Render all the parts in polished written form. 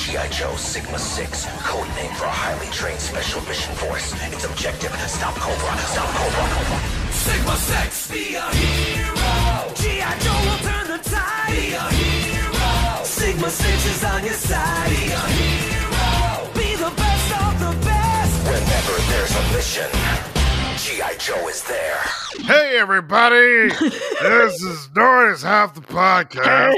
G.I. Joe Sigma 6, code name for a highly trained special mission force. Its objective, stop Cobra, stop Cobra. Sigma 6, be a hero. G.I. Joe will turn the tide. Be a hero. Sigma 6 is on your side. Be a hero. Be the best of the best. Whenever there's a mission, G.I. Joe is there. Hey, everybody. This is Knowing is Half the Podcast.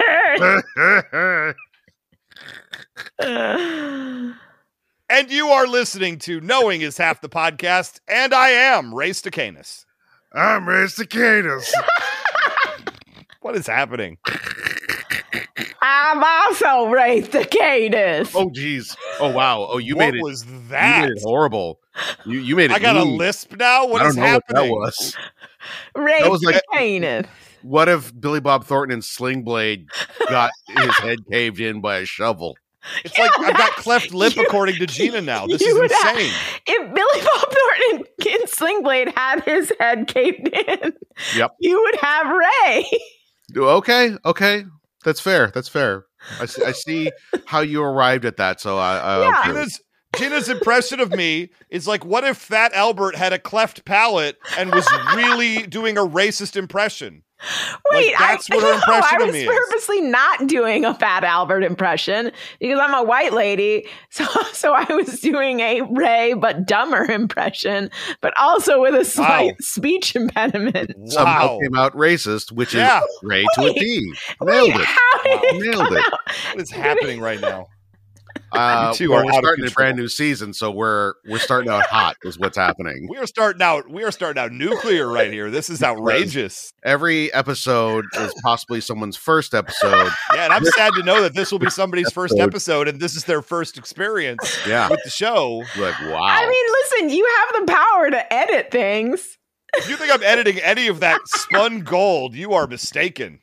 And you are listening to Knowing is Half the Podcast, and I am Ray Stacanis. I'm Ray Stacanis. What is happening? I'm also Ray Stacanis. Oh, geez. Oh, wow. Oh, you made it. What was that? You made it horrible. You made it. I got a lisp now? What is I don't know happening? what that was. Ray That was like- Stacanis. What if Billy Bob Thornton in Sling Blade got his head caved in by a shovel? It's like I've got cleft lip according to Gina now. This is You would have- insane. If Billy Bob Thornton in Sling Blade had his head caved in, Yep. you would have Ray. Okay. That's fair. I see how you arrived at that. So Yeah. okay. Gina's impression of me is like, what if Fat Albert had a cleft palate and was really doing a racist impression? Wait, Like, that's what her impression I of was me is. purposely not doing a Fat Albert impression because I'm a white lady. So I was doing a Ray but dumber impression, but also with a slight speech impediment. Somehow Wow. came out racist, which Yeah. is Ray to a Wait. T. Nailed it. How did it Nailed come it. out? What is happening right now? Well, two we're are out of starting a control. brand new season, so we're starting out hot is what's happening. We are starting out nuclear right here. This is outrageous. Every episode is possibly someone's first episode. Yeah, and I'm sad to know that this will be somebody's first episode and this is their first experience Yeah. with the show. Like, wow. I mean, listen, you have the power to edit things. If you think I'm editing any of that spun gold, you are mistaken.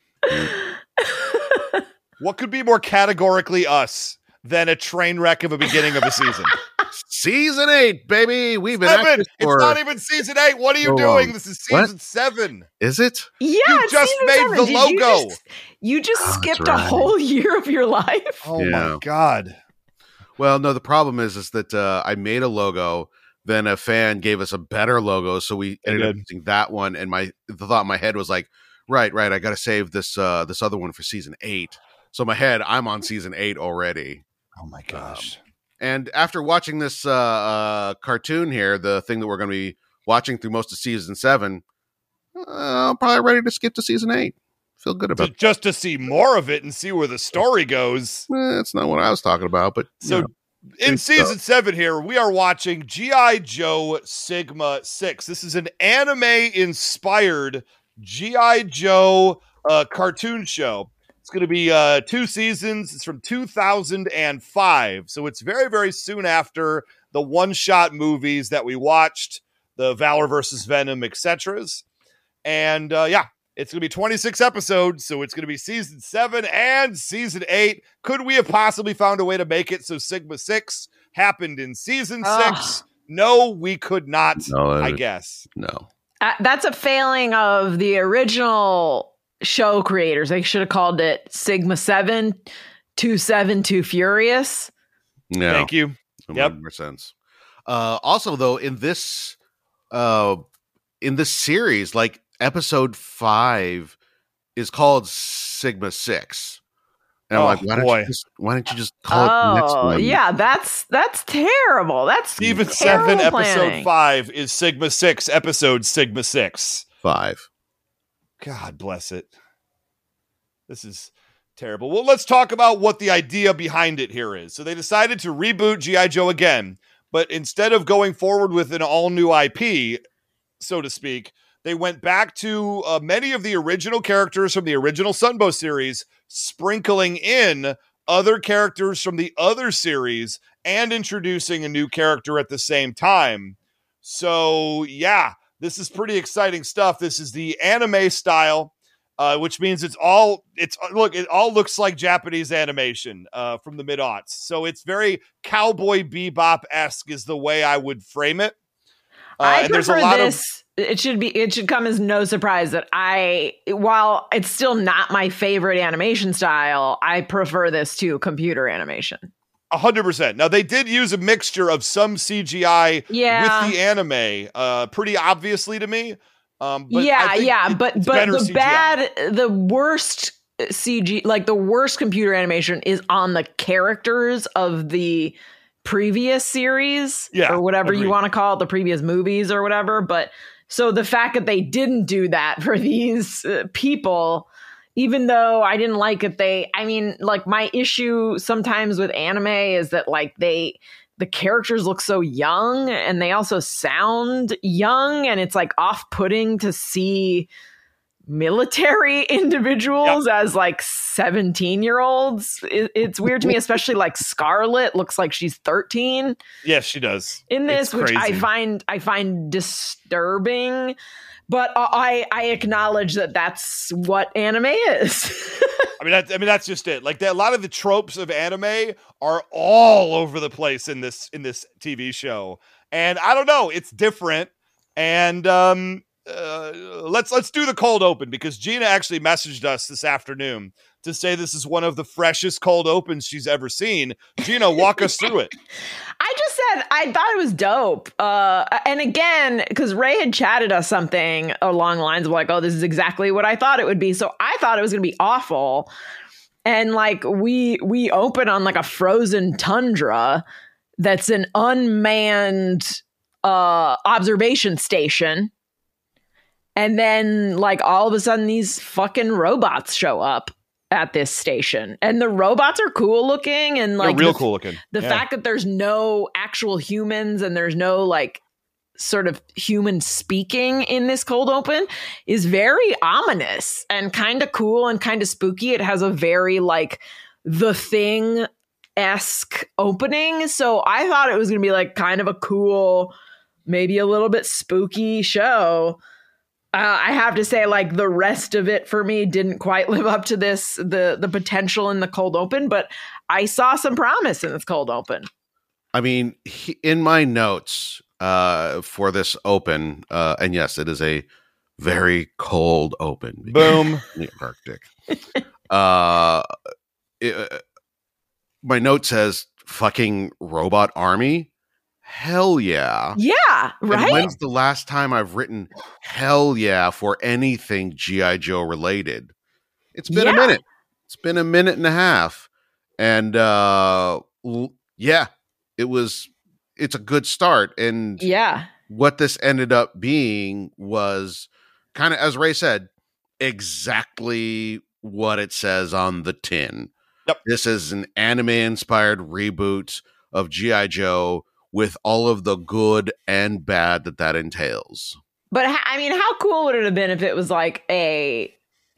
What could be more categorically us than a train wreck of a beginning of a season? Season 8, baby. We've been at 7! this It's for... not even season 8. What are you So doing? long. This is What? season 7. Is it? Yeah, You it's just season made 7. the Did logo. You just Oh, skipped that's a right. whole year of your life. Oh Yeah. my God. Well, no, the problem is that I made a logo, then a fan gave us a better logo, so we ended up did. using that one, and the thought in my head was like, right, I got to save this other one for season 8. So in my head, I'm on season 8 already. Oh my gosh. And after watching this cartoon here, the thing that we're going to be watching through most of season 7, I'm probably ready to skip to season 8. Feel good about Just to see more of it and see where the story goes. That's not what I was talking about, but So you know. in good season 7 here, we are watching G.I. Joe Sigma 6. This is an anime-inspired G.I. Joe cartoon show. It's going to be 2 seasons. It's from 2005. So it's very, very soon after the one-shot movies that we watched, the Valor versus Venom, etc. And yeah, it's going to be 26 episodes. So it's going to be season 7 and season 8. Could we have possibly found a way to make it so Sigma 6 happened in season 6? No, we could not, No, I guess. no. That's a failing of the original show creators. They should have called it Sigma 7, 27, Too Furious. No. Thank you. It Yep. made more sense. Also, though, in this series, like episode 5 is called Sigma 6, and I'm Oh, like, boy. why don't you just call it the next Oh, one? yeah, that's terrible. That's Season 7, terrible episode planning. 5 is Sigma 6, episode Sigma 6. 5. God bless it. This is terrible. Well, let's talk about what the idea behind it here is. So they decided to reboot G.I. Joe again, but instead of going forward with an all-new IP, so to speak, they went back to many of the original characters from the original Sunbow series, sprinkling in other characters from the other series and introducing a new character at the same time. So, yeah, this is pretty exciting stuff. This is the anime style, which means it all looks like Japanese animation from the mid-aughts. So it's very Cowboy Bebop-esque is the way I would frame it. I and there's a prefer lot this. It should come as no surprise that while it's still not my favorite animation style, I prefer this to computer animation. 100%. Now they did use a mixture of some CGI with the anime, pretty obviously to me. But the worst CG, like the worst computer animation is on the characters of the previous series or whatever you want to call it, the previous movies or whatever. But so the fact that they didn't do that for these people, even though I didn't like it, like my issue sometimes with anime is that like the characters look so young and they also sound young, and it's like off-putting to see military individuals as like 17-year-olds. It's weird to me, especially like Scarlet looks like she's 13. Yes, she does in this, which I find disturbing. But I acknowledge that that's what anime is. I mean that's just it. Like a lot of the tropes of anime are all over the place in this TV show, and I don't know, it's different. And let's do the cold open, because Gina actually messaged us this afternoon to say this is one of the freshest cold opens she's ever seen. Gina, walk us through it. I just said I thought it was dope. And again, because Ray had chatted us something along the lines of like, oh, this is exactly what I thought it would be. So I thought it was going to be awful. And like we open on like a frozen tundra that's an unmanned observation station. And then like all of a sudden these fucking robots show up at this station, and the robots are cool looking, and like they're real cool looking. The fact that there's no actual humans and there's no like sort of human speaking in this cold open is very ominous and kind of cool and kind of spooky. It has a very like The Thing-esque opening. So I thought it was going to be like kind of a cool, maybe a little bit spooky show. I have to say, like, the rest of it for me didn't quite live up to the potential in the cold open, but I saw some promise in this cold open. I mean, in my notes for this open, and yes, it is a very cold open. Boom. The Arctic. My note says fucking robot army. Hell yeah. Yeah, right? And when's the last time I've written hell yeah for anything G.I. Joe related? It's been a minute. It's been a minute and a half. And it's a good start. And what this ended up being was kind of, as Ray said, exactly what it says on the tin. Yep. This is an anime-inspired reboot of G.I. Joe, with all of the good and bad that entails. But I mean, how cool would it have been if it was like The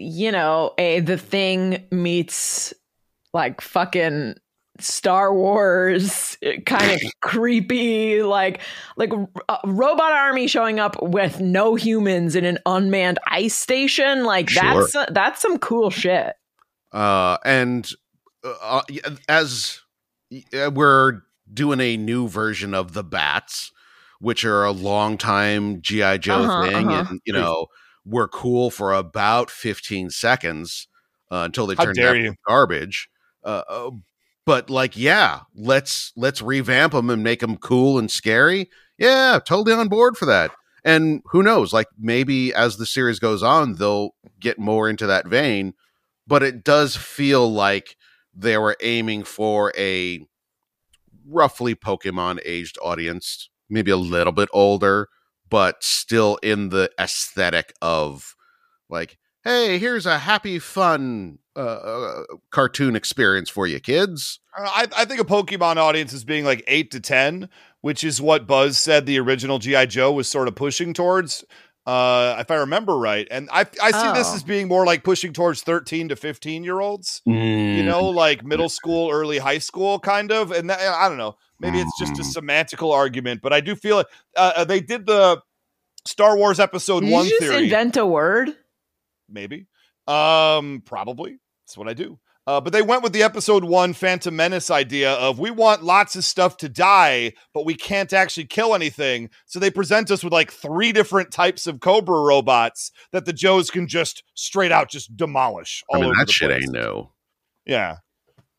Thing meets like fucking Star Wars, kind of creepy, like a robot army showing up with no humans in an unmanned ice station. Like that's some cool shit. And as we're doing a new version of the Bats, which are a long time G.I. Joe thing. And, were cool for about 15 seconds until they turned into garbage. But like, let's revamp them and make them cool and scary. Yeah, totally on board for that. And who knows, like maybe as the series goes on, they'll get more into that vein. But it does feel like they were aiming for a roughly Pokemon aged audience, maybe a little bit older, but still in the aesthetic of like, hey, here's a happy, fun cartoon experience for you kids. I think a Pokemon audience is being like 8 to 10, which is what Buzz said the original G.I. Joe was sort of pushing towards, if I remember right. And I see this as being more like pushing towards 13 to 15-year-olds, like middle school, early high school kind of. And I don't know, maybe it's just a semantical argument, but I do feel it. They did the Star Wars Episode 1 theory. Did you just invent a word? Maybe. Probably. That's what I do. But they went with the Episode 1 Phantom Menace idea of we want lots of stuff to die, but we can't actually kill anything. So they present us with like 3 different types of Cobra robots that the Joes can just straight out just demolish. All over that the shit place. ain't new. Yeah.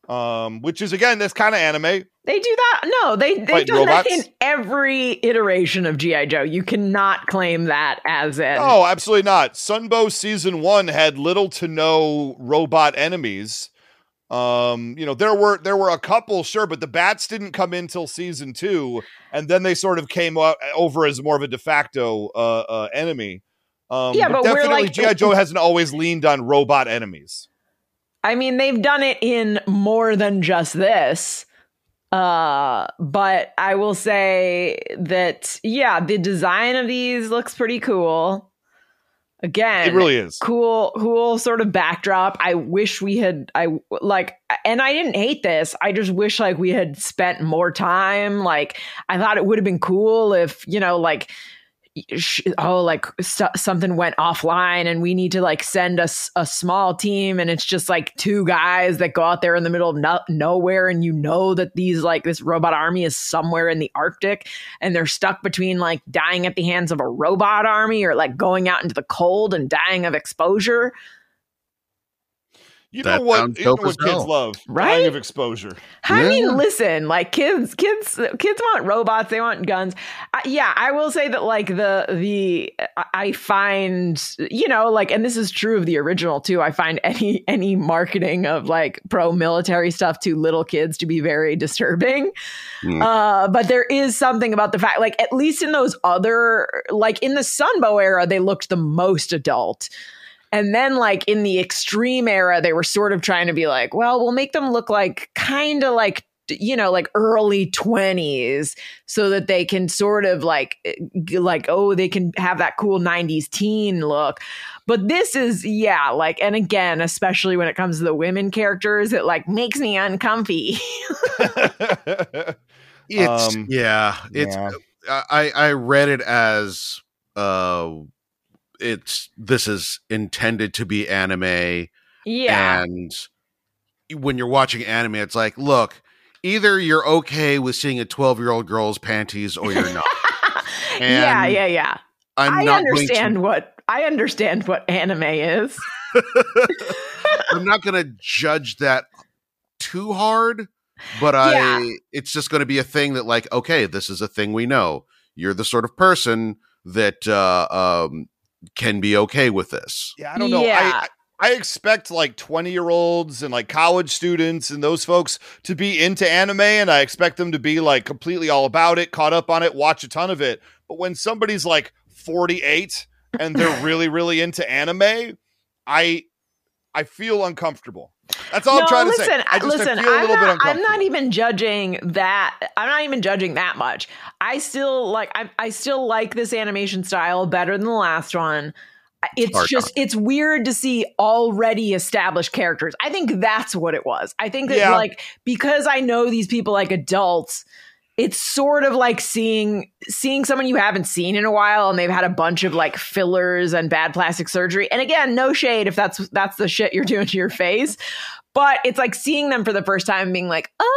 which is again that's kind of anime. They do that. No, they've done robots. That in every iteration of G.I. Joe. You cannot claim that as it. Oh, absolutely not. Sunbow season 1 had little to no robot enemies. There were a couple, sure, but the bats didn't come in till season 2, and then they sort of came over as more of a de facto enemy. But definitely G.I. Joe hasn't always leaned on robot enemies. I mean, they've done it in more than just this. But I will say that, the design of these looks pretty cool. Again, it really is cool sort of backdrop. I wish we had, and I didn't hate this. I just wish we had spent more time. I thought it would have been cool if, something went offline and we need to send a small team, and it's just 2 guys that go out there in the middle of nowhere, and that these this robot army is somewhere in the Arctic, and they're stuck between dying at the hands of a robot army or going out into the cold and dying of exposure. You know what kids love, right? Dying of exposure. I mean, listen, kids want robots, they want guns. I will say that I find, and this is true of the original too. I find any marketing of pro military stuff to little kids to be very disturbing. But there is something about the fact, at least in those other, in the Sunbow era, they looked the most adult. And then in the Extreme era, they were sort of trying to be we'll make them look kind of early 20s so that they can sort of they can have that cool 90s teen look. But this is, and again, especially when it comes to the women characters, it makes me uncomfy. I read it as, this is intended to be anime. Yeah. And when you're watching anime, it's look, either you're okay with seeing a 12-year-old girl's panties or you're not. Yeah. I understand what anime is. I'm not going to judge that too hard, but it's just going to be a thing that okay, this is a thing we know. You're the sort of person that, can be okay with this. Yeah, I don't know. Yeah. I expect 20-year-olds and college students and those folks to be into anime, and I expect them to be completely all about it, caught up on it, watch a ton of it. But when somebody's 48 and they're really, really into anime, I feel uncomfortable. That's all I'm trying to say. I feel a little bit uncomfortable. I'm not even judging that. I'm not even judging that much. I still I still like this animation style better than the last one. It's weird to see already established characters. I think that's what it was. I think that because I know these people like adults, it's sort of seeing someone you haven't seen in a while, and they've had a bunch of fillers and bad plastic surgery. And again, no shade if that's the shit you're doing to your face, but it's seeing them for the first time and being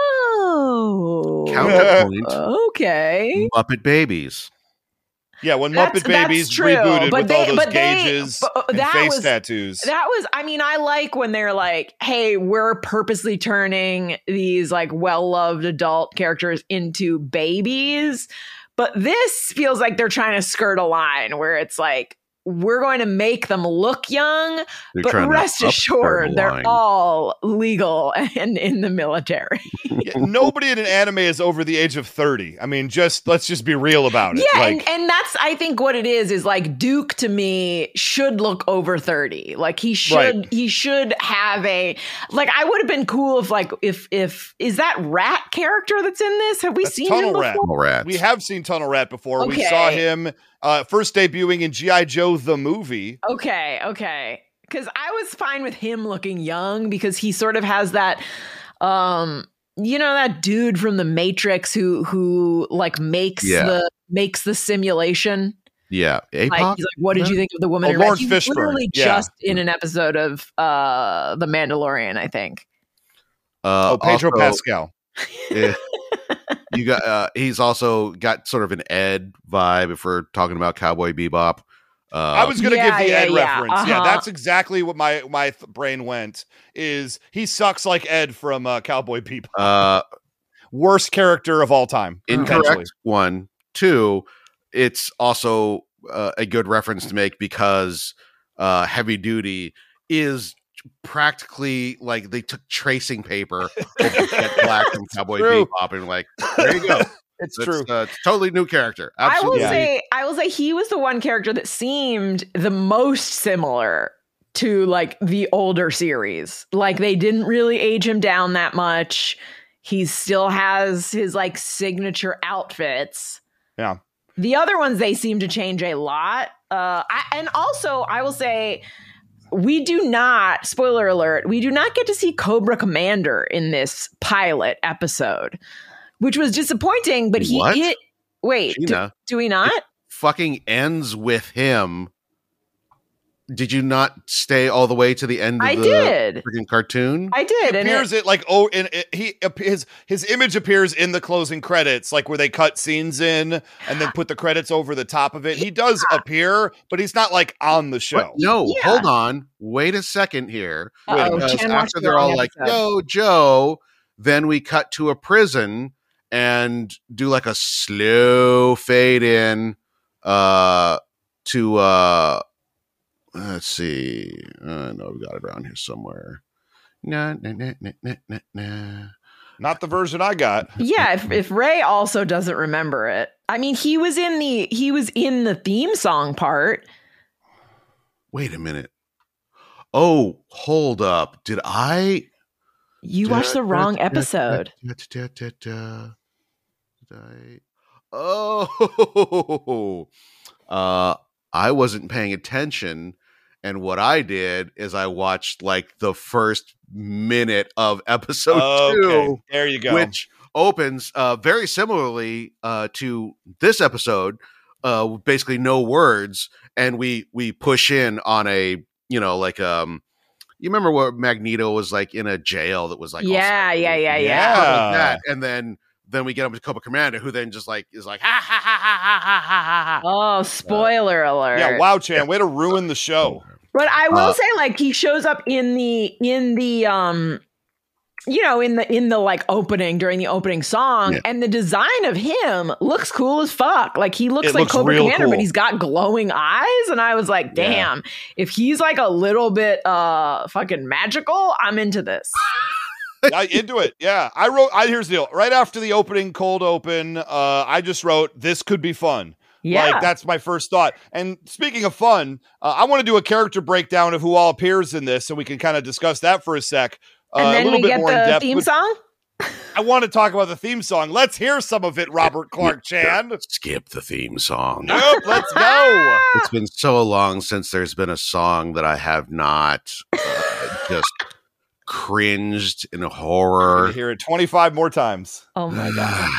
oh, counterpoint. Okay, Muppet Babies. Yeah, when Muppet Babies rebooted with all those gauges and face tattoos. That was, I like when they're hey, we're purposely turning these well-loved adult characters into babies. But this feels like they're trying to skirt a line where it's we're going to make them look young, but rest assured, they're all legal and in the military. Nobody in an anime is over the age of 30. I mean, let's just be real about it. Yeah, and that's, I think what it is Duke to me should look over 30. He should have a, I would have been cool if is that Rat character that's in this? Have we seen him before? Tunnel Rat. We have seen Tunnel Rat before. Okay. We saw him first debuting in G.I. Joe the movie. Okay. Because I was fine with him looking young because he sort of has that, that dude from the Matrix who makes the simulation. Yeah, he's what did you think of the woman? Lawrence He's Fishburne. literally just in an episode of The Mandalorian, I think. Pedro Pascal. Yeah. You got he's also got sort of an Ed vibe if we're talking about Cowboy Bebop. I was going to give the Ed reference. Uh-huh. Yeah, that's exactly what my brain went. Is he sucks like Ed from Cowboy Bebop? Worst character of all time. Incorrect. 1, 2. It's also a good reference to make because Heavy Duty is practically like they took tracing paper over Jet Black from Cowboy Bebop and like, there you go. It's true. It's totally new character. Absolutely. I will say he was the one character that seemed the most similar to like the older series. Like they didn't really age him down that much. He still has his like signature outfits. Yeah. The other ones, they seem to change a lot. And also I will say we do not, spoiler alert, we do not get to see Cobra Commander in this pilot episode, which was disappointing, but wait, do we not? It fucking ends with him. Did you not stay all the way to the end of the freaking cartoon? I did. He appears his image appears in the closing credits, like where they cut scenes in and then put the credits over the top of it. He does appear, but he's not like on the show. Hold on. Wait a second here. Because after they're all like, episode. "Yo, Joe," then we cut to a prison and do like a slow fade in to let's see. I know we got it around here somewhere. Nah. Not the version I got. Yeah, if Ray also doesn't remember it. I mean, he was in the theme song part. Wait a minute. Oh, hold up. Did I watched the wrong episode. I wasn't paying attention, and what I did is I watched like the first minute of episode 2. There you go. Which opens very similarly to this episode, basically no words, and we push in on a, you know, like you remember what Magneto was like in a jail that was like yeah. That, and then we get him to Cobra Commander, who then just like is like ha ha ha ha ha ha ha ha. Oh, spoiler alert! Yeah, wow, Chan, way to ruin the show. But I will say, like, he shows up in the like opening during the opening song, and the design of him looks cool as fuck. Like he looks like Cobra Commander, but he's got glowing eyes, and I was like, damn, if he's like a little bit fucking magical, I'm into this. Into it. Yeah. Here's the deal. Right after the opening cold open, I just wrote, this could be fun. Yeah. Like, that's my first thought. And speaking of fun, I want to do a character breakdown of who all appears in this, so we can kind of discuss that for a sec. And then a little bit more in depth. Theme song? I want to talk about the theme song. Let's hear some of it, Robert Clark Chan. Skip the theme song. Nope, let's go. It's been so long since there's been a song that I have not just cringed in horror. You hear it 25 more times. Oh my god.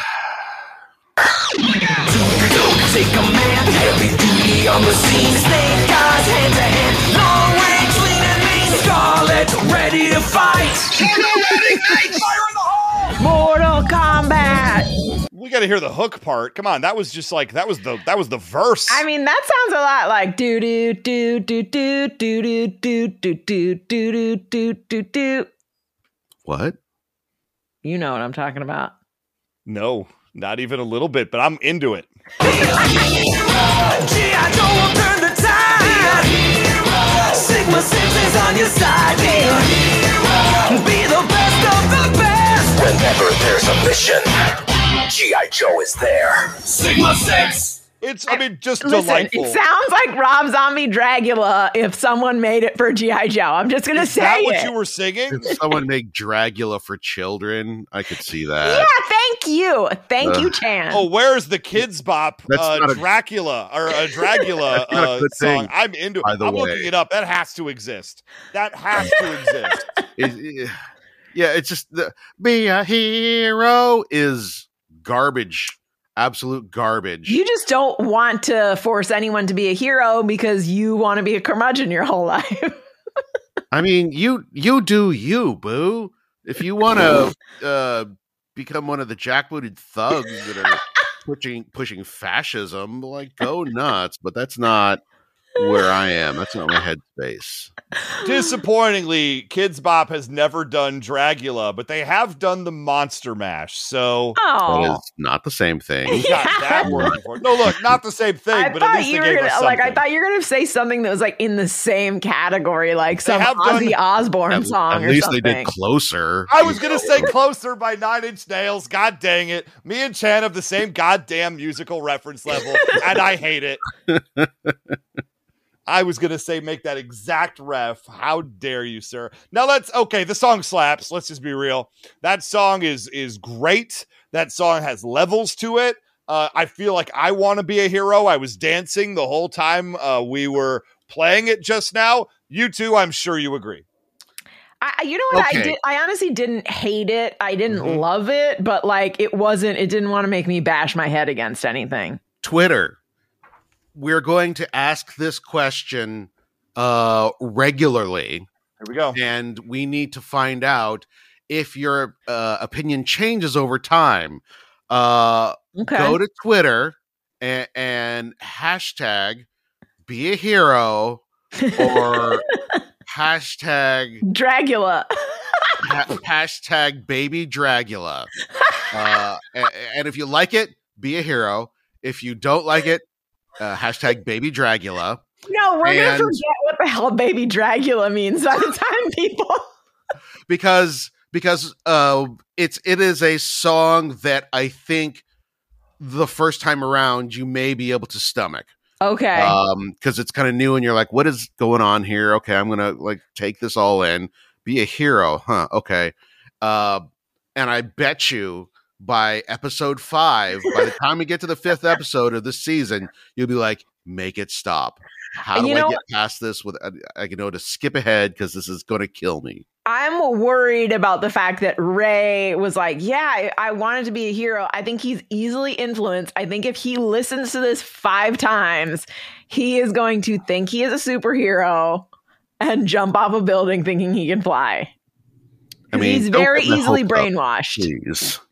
Take command, heavy duty on the scene. Snake eyes, hand to hand, long range, lean and mean. Scarlet, ready to fight. Fire in the hole. Mortal Kombat. We got to hear the hook part. Come on, that was just like that was the verse. I mean, that sounds a lot like do do do do do do do do do do do do do do. What? You know what I'm talking about. No, not even a little bit, but I'm into it. G.I. Joe will turn the tide. Sigma 6 is on your side. Be the best of the best. Whenever there's a mission, G.I. Joe is there. Sigma 6. It's, just Listen, delightful. It sounds like Rob Zombie Dragula if someone made it for G.I. Joe. I'm just going to say that it. what you were singing? If someone make Dragula for children, I could see that. Yeah, thank you. Thank you, Chan. Oh, where's the Kids Bop Dracula or a Dragula song? I'm into it. I'm looking it up. That has to exist. That has to exist. It's just be a hero is garbage. Absolute garbage. You just don't want to force anyone to be a hero because you want to be a curmudgeon your whole life. I mean, you do you, boo. If you want to become one of the jackbooted thugs that are pushing fascism, like, go nuts. But that's not where I am. That's not my headspace. Disappointingly, Kids Bop has never done Dragula, but they have done the Monster Mash. So that is not the same thing. we got that working for it. No, look, not the same thing, but at least they gave us something. I thought you were gonna say something that was like in the same category, like some Ozzy Osbourne song. At least they did Closer. I was gonna say Closer by Nine Inch Nails. God dang it! Me and Chan have the same goddamn musical reference level, and I hate it. I was going to say make that exact ref. How dare you, sir? Now the song slaps. Let's just be real. That song is great. That song has levels to it. I feel like I want to be a hero. I was dancing the whole time we were playing it just now. You two, I'm sure you agree. You know what? Okay. I honestly didn't hate it. I didn't love it, but like it didn't want to make me bash my head against anything. Twitter. We're going to ask this question regularly. Here we go. And we need to find out if your opinion changes over time. Go to Twitter and hashtag be a hero or hashtag Dragula. Hashtag baby Dragula. And if you like it, be a hero. If you don't like it, hashtag baby Dragula. No, we're going to forget what the hell baby Dragula means by the time people. because it is a song that I think the first time around you may be able to stomach. Okay. Because it's kind of new and you're like, what is going on here? Okay, I'm gonna like take this all in. Be a hero, huh? Okay. And I bet you by episode 5, by the time we get to the 5th episode of this season, you'll be like, make it stop. How do I get past this with I can know to skip ahead because this is going to kill me. I'm worried about the fact that Ray was like, yeah, I wanted to be a hero. I think he's easily influenced. I think if he listens to this 5 times, he is going to think he is a superhero and jump off a building thinking he can fly. I mean, he's very easily brainwashed. Please.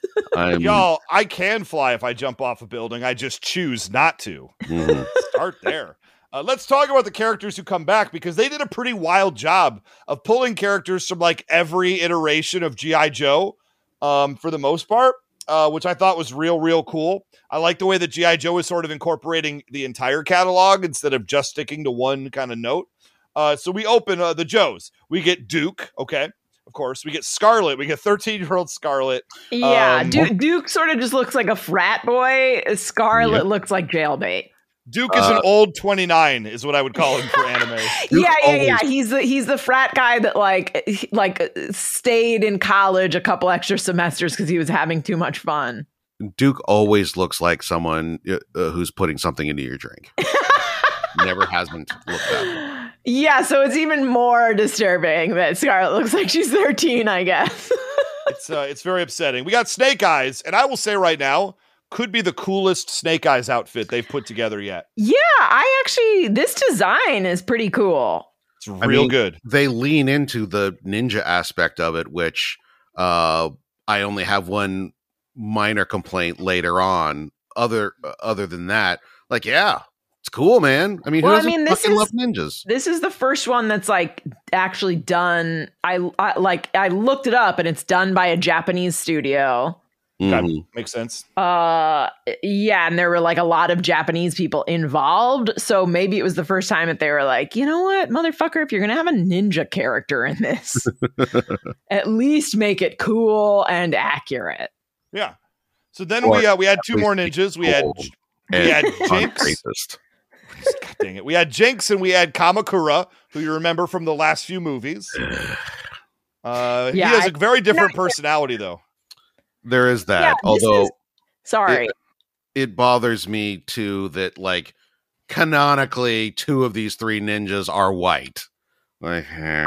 Y'all, I can fly if I jump off a building. I just choose not to. Start there. Let's talk about the characters who come back because they did a pretty wild job of pulling characters from like every iteration of G.I. Joe for the most part, which I thought was real cool. I like the way that G.I. Joe is sort of incorporating the entire catalog instead of just sticking to one kind of note. So we open the Joes. We get Duke, okay. Of course, we get Scarlet. We get 13-year-old Scarlet. Yeah, Duke sort of just looks like a frat boy. Scarlet looks like jailbait. Duke is an old 29, is what I would call him for anime. Yeah. He's the frat guy that like stayed in college a couple extra semesters because he was having too much fun. Duke always looks like someone who's putting something into your drink. Never hasn't looked up. Yeah, so it's even more disturbing that Scarlet looks like she's 13, I guess. It's very upsetting. We got Snake Eyes, and I will say right now, could be the coolest Snake Eyes outfit they've put together yet. Yeah, this design is pretty cool. It's real good. They lean into the ninja aspect of it, which I only have one minor complaint later on. Other than that, like, yeah. It's cool, man. I mean, who doesn't fucking love ninjas? This is the first one that's like actually done. I looked it up, and it's done by a Japanese studio. Makes sense. Yeah, and there were like a lot of Japanese people involved, so maybe it was the first time that they were like, you know what, motherfucker, if you're gonna have a ninja character in this, at least make it cool and accurate. Yeah. So then we had 2 more ninjas. We had Jinx. God dang it. We had Jinx and we had Kamakura, who you remember from the last few movies. He has a very different personality, though. There is that. Although, sorry. It bothers me, too, that, like, canonically, 2 of these 3 ninjas are white. Like,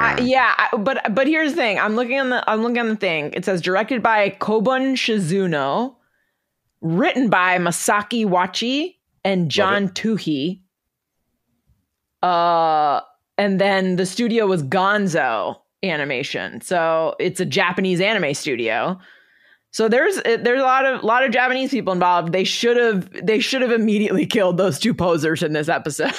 but here's the thing. I'm looking on the thing. It says directed by Kobun Shizuno, written by Masaki Wachi and John Tuhi. And then the studio was Gonzo Animation. So it's a Japanese anime studio. So there's a lot of Japanese people involved. They should have immediately killed those two posers in this episode.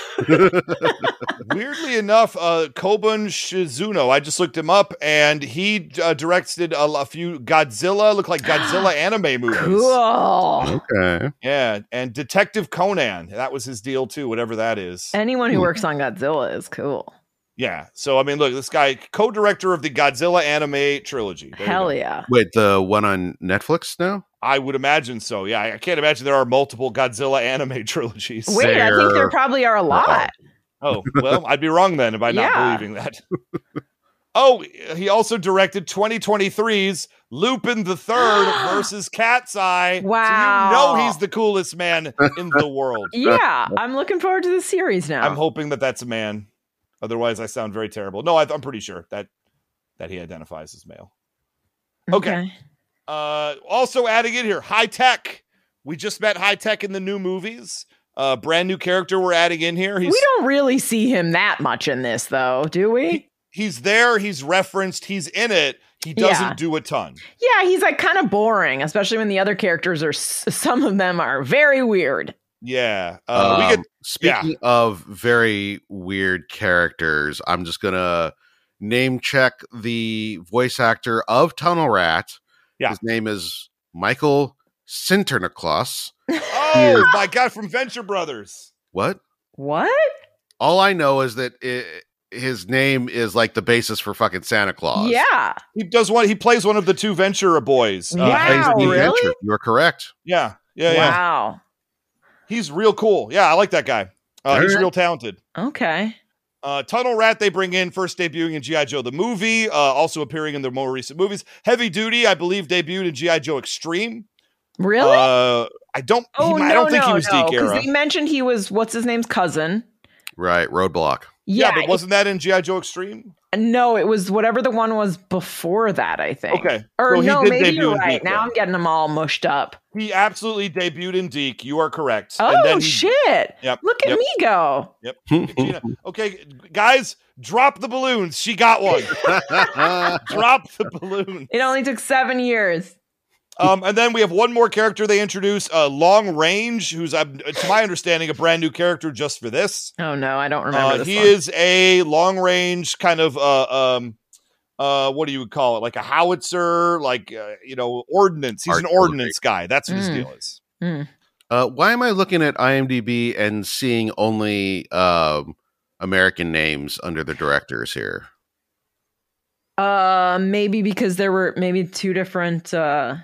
Weirdly enough, Kobun Shizuno, I just looked him up, and he directed a few Godzilla anime movies. Cool. Okay. Yeah, and Detective Conan, that was his deal too, whatever that is. Anyone who works on Godzilla is cool. Yeah, so I mean, look, this guy, co-director of the Godzilla anime trilogy. There Hell yeah. Wait, the one on Netflix now? I would imagine so. Yeah, I can't imagine there are multiple Godzilla anime trilogies. Wait, I think there probably are a lot. Oh, well, I'd be wrong then by not believing that. Oh, he also directed 2023's Lupin the Third versus Cat's Eye. Wow. So you know he's the coolest man in the world. Yeah, I'm looking forward to the series now. I'm hoping that that's a man. Otherwise, I sound very terrible. No, I'm pretty sure that he identifies as male. Okay. Also adding in here, High Tech. We just met High Tech in the new movies. Brand new character we're adding in here. We don't really see him that much in this, though, do we? He's there. He's referenced. He's in it. He doesn't do a ton. Yeah, he's like kind of boring, especially when the other characters are. Some of them are very weird. Yeah. Speaking of very weird characters, I'm just gonna name check the voice actor of Tunnel Rat. Yeah. His name is Michael Sinterklaas. Oh my God! From Venture Brothers. What? All I know is that his name is like the basis for fucking Santa Claus. Yeah. He plays one of the two Venture boys. Wow, really? You're correct. Yeah. Wow. He's real cool. Yeah, I like that guy. He's real talented. Okay. Tunnel Rat they bring in, first debuting in G.I. Joe the movie, also appearing in their more recent movies. Heavy Duty, I believe, debuted in G.I. Joe Extreme. Really? I don't think he was Deke era. Because he mentioned he was, what's his name's cousin? Right, Roadblock. Yeah, but wasn't that in G.I. Joe Extreme? No, it was whatever the one was before that, I think. Okay. Or so no, maybe you're right. Deke, now I'm getting them all mushed up. He absolutely debuted in Deke. You are correct. Oh, shit. Yep, Look at me go. Yep. Okay, guys, drop the balloons. She got one. Drop the balloon. It only took 7 years. And then we have one more character they introduce, Long Range, who's, to my understanding, a brand new character just for this. Oh, no, I don't remember this He one. is a long range kind of, what do you call it? Like a howitzer, like, ordnance. He's an ordnance guy. That's what his deal is. Why am I looking at IMDb and seeing only American names under the directors here? Maybe because there were maybe two different...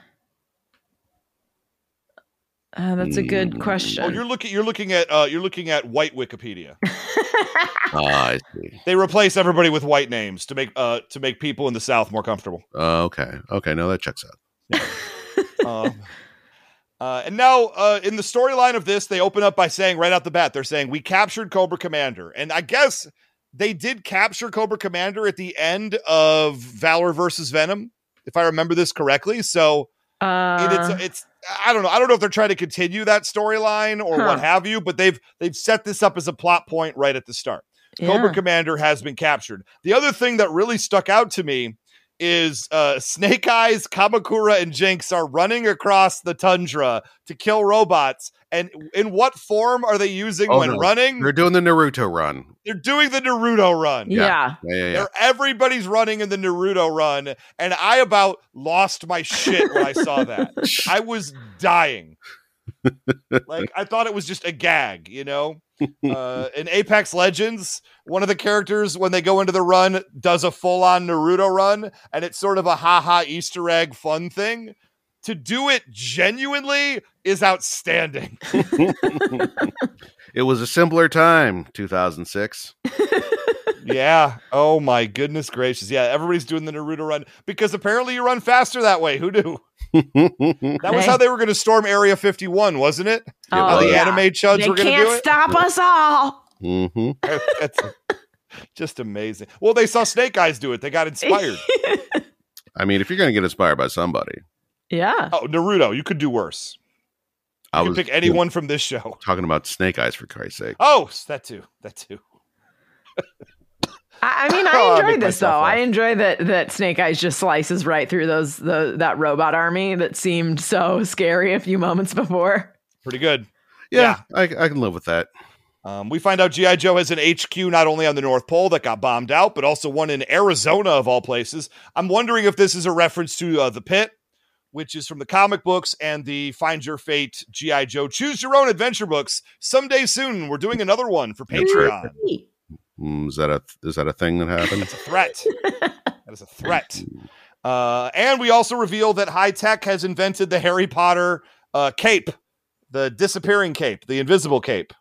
that's a good question. Oh, you're looking at white Wikipedia. I see. They replace everybody with white names to make people in the South more comfortable. Okay. No, that checks out. Yeah. And now in the storyline of this, they open up by saying right out the bat, they're saying we captured Cobra Commander, and I guess they did capture Cobra Commander at the end of Valor versus Venom, if I remember this correctly. So. It's I don't know if they're trying to continue that storyline or what have you, but they've set this up as a plot point right at the start. Yeah. Cobra Commander has been captured. The other thing that really stuck out to me is Snake Eyes, Kamakura, and Jinx are running across the tundra to kill robots. And in what form are they using running? They're doing the Naruto run. They're doing the Naruto run. Yeah. Everybody's running in the Naruto run. And I about lost my shit when I saw that. I was dying. Like, I thought it was just a gag, in Apex Legends, one of the characters, when they go into the run, does a full-on Naruto run, and it's sort of a haha Easter egg fun thing. To do it genuinely is outstanding. It was a simpler time, 2006. Yeah. Oh my goodness gracious. Yeah, everybody's doing the Naruto run because apparently you run faster that way. Who knew? That was how they were going to storm Area 51, wasn't it? How the anime chuds were going to do it. They can't stop us all. Mm-hmm. That's just amazing. Well, they saw Snake Eyes do it. They got inspired. I mean, if you're going to get inspired by somebody. Yeah. Oh, Naruto, you could do worse. You can pick anyone from this show. Talking about Snake Eyes, for Christ's sake. Oh, that too. I mean, I enjoyed this though. I enjoy that Snake Eyes just slices right through that robot army that seemed so scary a few moments before. Pretty good. Yeah. I can live with that. We find out G.I. Joe has an HQ not only on the North Pole that got bombed out, but also one in Arizona, of all places. I'm wondering if this is a reference to The Pit, which is from the comic books and the Find Your Fate G.I. Joe Choose Your Own Adventure books. Someday soon, we're doing another one for Patreon. Is that a thing that happened? It's a threat. That is a threat. And we also reveal that High Tech has invented the Harry Potter cape, the disappearing cape, the invisible cape.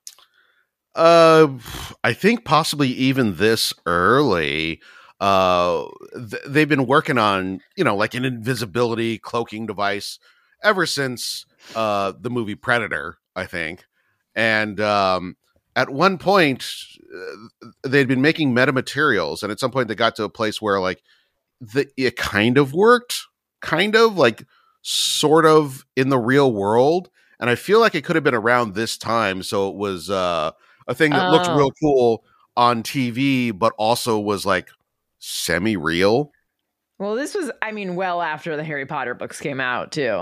I think possibly even this early. They've been working on, like an invisibility cloaking device ever since the movie Predator, I think. And at one point, they'd been making metamaterials, and at some point they got to a place where like it kind of worked, sort of in the real world. And I feel like it could have been around this time, so it was a thing that looked real cool on TV, but also was like semi-real. Well, this was, well after the Harry Potter books came out too.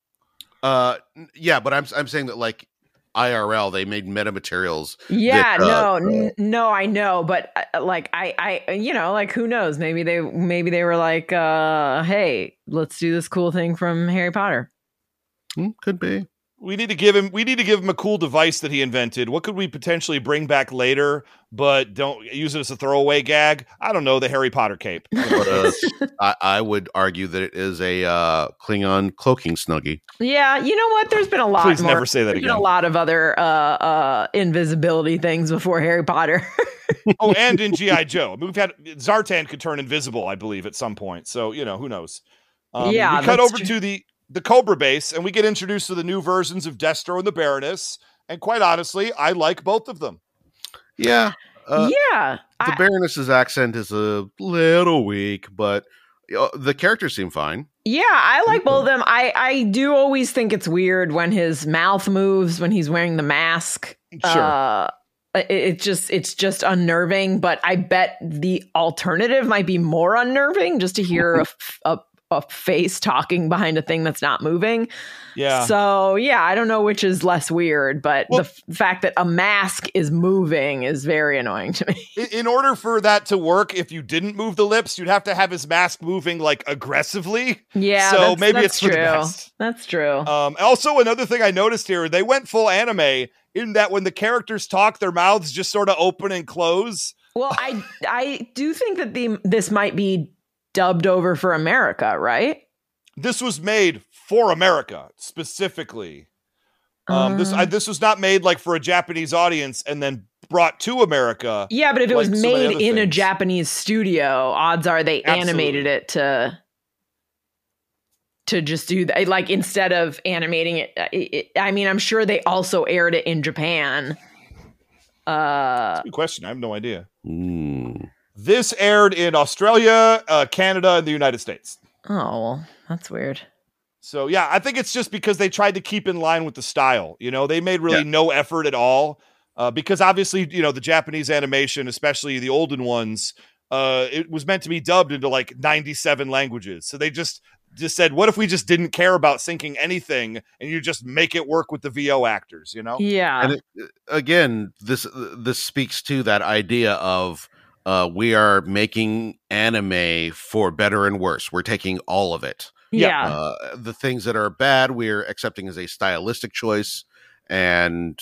Yeah, but I'm saying that like IRL, they made metamaterials. Yeah, no, I know, but like I like who knows? Maybe they were like, hey, let's do this cool thing from Harry Potter. Could be. We need to give him a cool device that he invented. What could we potentially bring back later, but don't use it as a throwaway gag? I don't know, the Harry Potter cape. I would argue that it is a Klingon cloaking snuggie. Yeah, you know what? There's been a lot. Please never say that again. A lot of other invisibility things before Harry Potter. Oh, and in G.I. Joe. We've had Zartan could turn invisible, I believe, at some point. So, who knows? We cut over to the Cobra base, and we get introduced to the new versions of Destro and the Baroness. And quite honestly, I like both of them. Yeah. The Baroness's accent is a little weak, but the characters seem fine. Yeah, I like both of them. I do always think it's weird when his mouth moves when he's wearing the mask. Sure. It's just unnerving, but I bet the alternative might be more unnerving, just to hear a face talking behind a thing that's not moving. Yeah. So I don't know which is less weird, but the fact that a mask is moving is very annoying to me. In order for that to work, if you didn't move the lips, you'd have to have his mask moving like aggressively. Yeah. So maybe it's true. For the best. That's true. Also, another thing I noticed here, they went full anime in that when the characters talk, their mouths just sort of open and close. Well, I do think that this might be dubbed over for America, right? This was made for America specifically. This was not made like for a Japanese audience and then brought to America. Yeah, but if it was made in a Japanese studio, odds are they animated it to just do that. Like instead of animating it, I'm sure they also aired it in Japan. That's a good question. I have no idea. This aired in Australia, Canada, and the United States. Oh, well, that's weird. So, yeah, I think it's just because they tried to keep in line with the style. They made really no effort at all because obviously, the Japanese animation, especially the olden ones, it was meant to be dubbed into like 97 languages. So they just said, what if we just didn't care about syncing anything and you just make it work with the VO actors, Yeah. And again, this speaks to that idea of we are making anime for better and worse. We're taking all of it. Yeah. The things that are bad, we're accepting as a stylistic choice. And,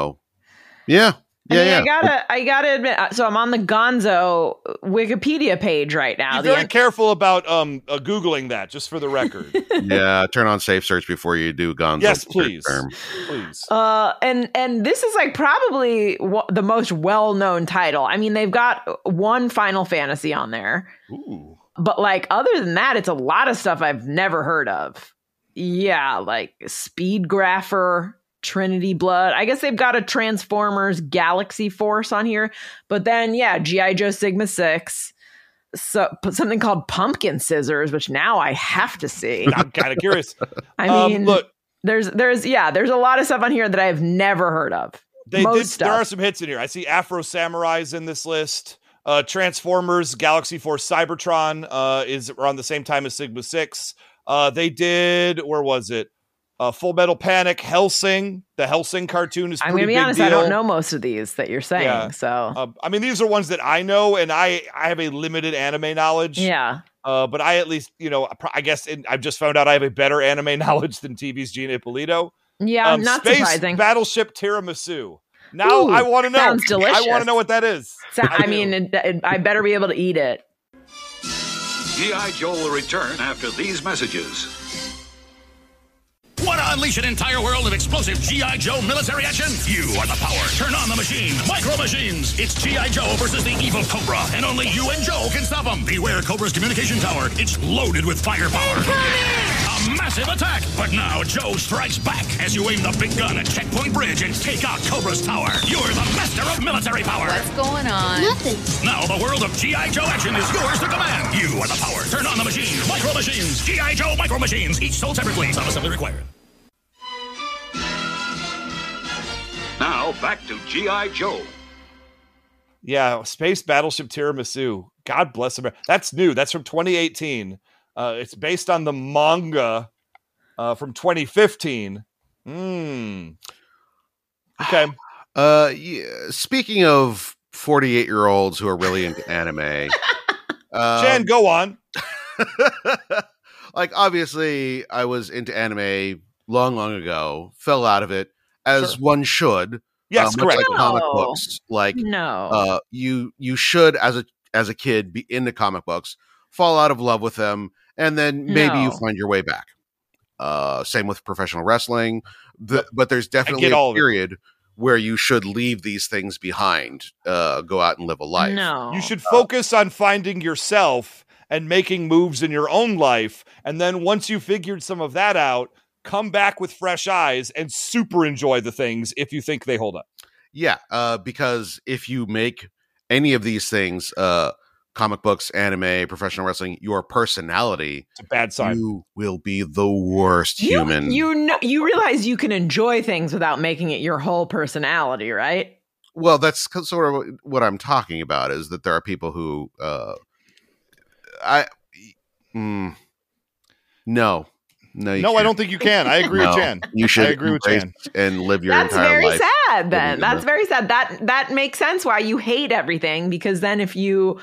I gotta admit, so I'm on the Gonzo Wikipedia page right now. Be very careful about Googling that, just for the record. Yeah, turn on safe search before you do Gonzo. Yes, please. Please. And this is like probably the most well-known title. They've got one Final Fantasy on there. Ooh. But like other than that, it's a lot of stuff I've never heard of. Yeah, like Speed Grapher, Trinity Blood. I guess they've got a Transformers Galaxy Force on here. But then, G.I. Joe Sigma 6. So something called Pumpkin Scissors, which now I have to see. I'm kind of curious. Look, there's a lot of stuff on here that I have never heard of. There are some hits in here. I see Afro Samurai's in this list. Transformers Galaxy Force Cybertron is around the same time as Sigma 6. They did, where was it? Full Metal Panic, Hellsing. The Hellsing cartoon is pretty big. I'm going to be honest, deal. I don't know most of these that you're saying. Yeah. So I mean, these are ones that I know, and I have a limited anime knowledge. yeah. But I at least, I guess I've just found out I have a better anime knowledge than TV's Gina Ippolito. Yeah, not Space surprising. Battleship Tiramisu. Now I want to know. Sounds delicious. I want to know what that is. I mean, I better be able to eat it. G.I. Joe will return after these messages. Want to unleash an entire world of explosive G.I. Joe military action? You are the power. Turn on the machine. Micro Machines. It's G.I. Joe versus the evil Cobra, and only you and Joe can stop him. Beware Cobra's communication tower. It's loaded with firepower. A massive attack. But now Joe strikes back as you aim the big gun at Checkpoint Bridge and take out Cobra's tower. You're the master of military power. What's going on? Nothing. Now the world of G.I. Joe action is yours to command. You are the power. Turn on the machine. Micro Machines. G.I. Joe Micro Machines. Each sold separately. Some assembly required. Now, back to G.I. Joe. Yeah, Space Battleship Tiramisu. God bless America. That's new. That's from 2018. It's based on the manga from 2015. Okay. Yeah, speaking of 48-year-olds who are really into anime. Jen, go on. Like, obviously, I was into anime long ago, fell out of it, as one should. Yes, much correct. like comic No. books. Like, No. you should, as a kid, be into comic books, fall out of love with them, and then maybe you No. find your way back. Same with professional wrestling. But there's definitely get all a of it. period where you should leave these things behind, go out and live a life. No. You should focus on finding yourself and making moves in your own life. And then once you figured some of that out, come back with fresh eyes and super enjoy the things if you think they hold up. Yeah, because if you make any of these things, comic books, anime, professional wrestling, your personality, It's a bad sign. you will be the worst human. You realize you can enjoy things without making it your whole personality, right? Well, that's sort of what I'm talking about, is that there are people who, no, I don't think you can. I agree with Jan. You should I agree with embrace Jan. and live your That's entire very life. sad then. living in That's the- very sad. That makes sense why you hate everything, because then if you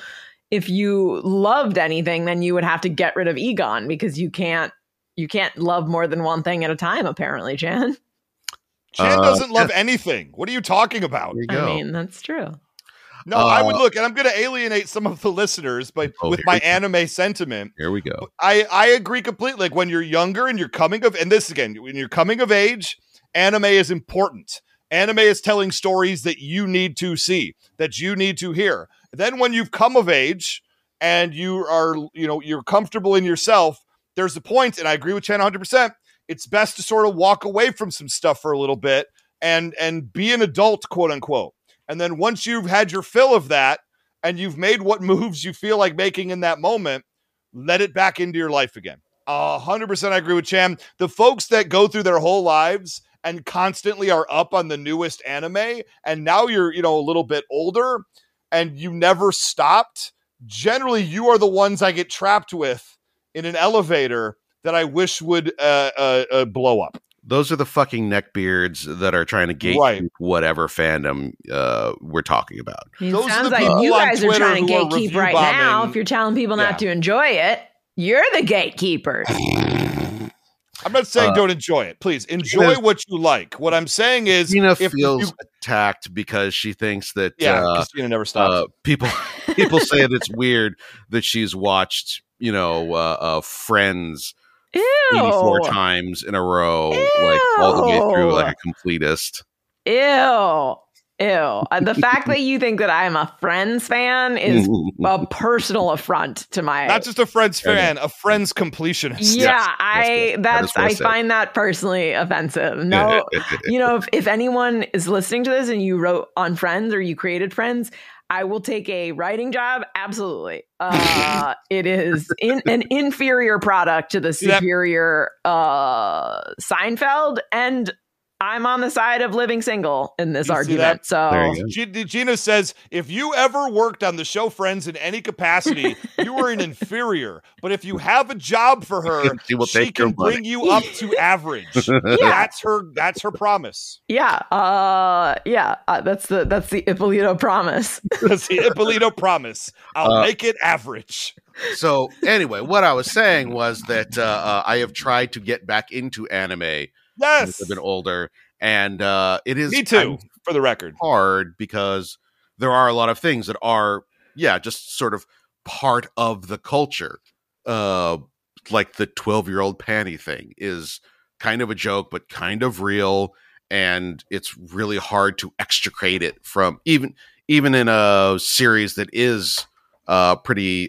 loved anything, then you would have to get rid of Egon, because you can't love more than one thing at a time, apparently, Jan. Jan doesn't love anything. What are you talking about? There you go. I mean, that's true. No, I would look, and I'm going to alienate some of the listeners with here my we go. anime sentiment. Here we go. I agree completely. Like, when you're younger and you're coming of, and this again, when you're coming of age, anime is important. Anime is telling stories that you need to see, that you need to hear. Then when you've come of age and you are, you're comfortable in yourself, there's a point, and I agree with Chan 100%. It's best to sort of walk away from some stuff for a little bit and be an adult, quote unquote. And then once you've had your fill of that and you've made what moves you feel like making in that moment, let it back into your life again. 100% I agree with Chan. The folks that go through their whole lives and constantly are up on the newest anime, and now you're, a little bit older and you never stopped, generally you are the ones I get trapped with in an elevator that I wish would blow up. Those are the fucking neckbeards that are trying to gate whatever fandom we're talking about. It Those are sounds the like people you on guys are Twitter trying to who are gatekeep review right now. bombing. If you're telling people not to enjoy it, you're the gatekeepers. I'm not saying don't enjoy it. Please enjoy what you like. What I'm saying is, Tina if feels attacked because she thinks that Christina never stops. people say that it's weird that she's watched, Friends 84 times in a row, like all the way through, like a completist. Ew. The fact that you think that I'm a Friends fan is a personal affront to my. Not just a Friends fan, a Friends completionist. Yeah, Yes. I find that personally offensive. No, if anyone is listening to this and you wrote on Friends or you created Friends, I will take a writing job. Absolutely. It is an inferior product to the superior Seinfeld, and I'm on the side of living single in this You see argument. that? So Gina says, if you ever worked on the show Friends in any capacity, you were an inferior. But if you have a job for her, she can bring you up to average. That's her promise. Yeah. That's the Ippolito promise. That's the Ippolito promise. I'll make it average. So anyway, what I was saying was that I have tried to get back into anime. Yes, as I've been older, and it is me too. For the record, hard because there are a lot of things that are just sort of part of the culture. Like the 12-year-old panty thing is kind of a joke, but kind of real, and it's really hard to extricate it from even in a series that is pretty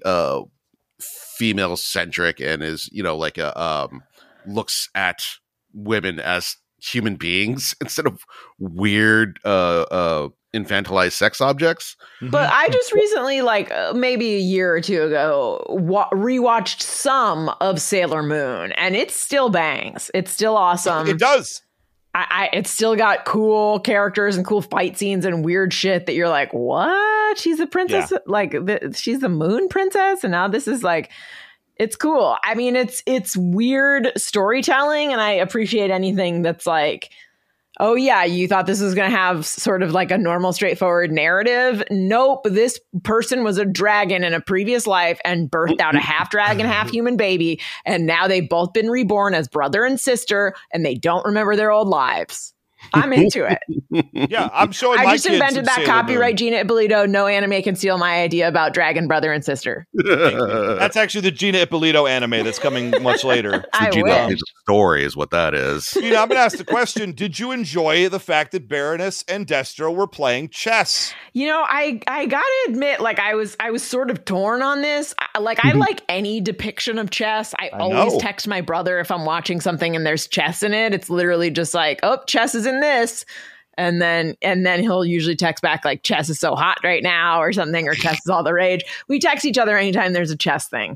female centric and is like a looks at women as human beings instead of weird infantilized sex objects. But I just recently, like maybe a year or two ago, rewatched some of Sailor Moon, and it still bangs. It's still awesome. It does. It's still got cool characters and cool fight scenes and weird shit that you're like, what? She's a princess? Yeah. She's the moon princess? And now this is like... It's cool. I mean, it's weird storytelling, and I appreciate anything that's like, oh yeah, you thought this was going to have sort of like a normal, straightforward narrative. Nope, this person was a dragon in a previous life and birthed out a half dragon, half human baby, and now they've both been reborn as brother and sister, and they don't remember their old lives. I'm into it. Yeah, I'm showing my kids. I just invented that Sailor copyright Moon. Gina Ippolito. No anime can steal my idea about dragon brother and sister. That's actually the Gina Ippolito anime that's coming much later. I Gina wish. Story is what that is. Gina, I'm going to ask the question. Did you enjoy the fact that Baroness and Destro were playing chess? You know, I gotta admit, like I was sort of torn on this. I like any depiction of chess. I always text my brother if I'm watching something and there's chess in it. It's literally just like, oh, chess is in this. And then he'll usually text back like, chess is so hot right now or something, or chess is all the rage. We text each other anytime there's a chess thing.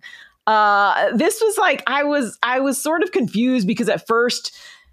This was like, I was sort of confused because at first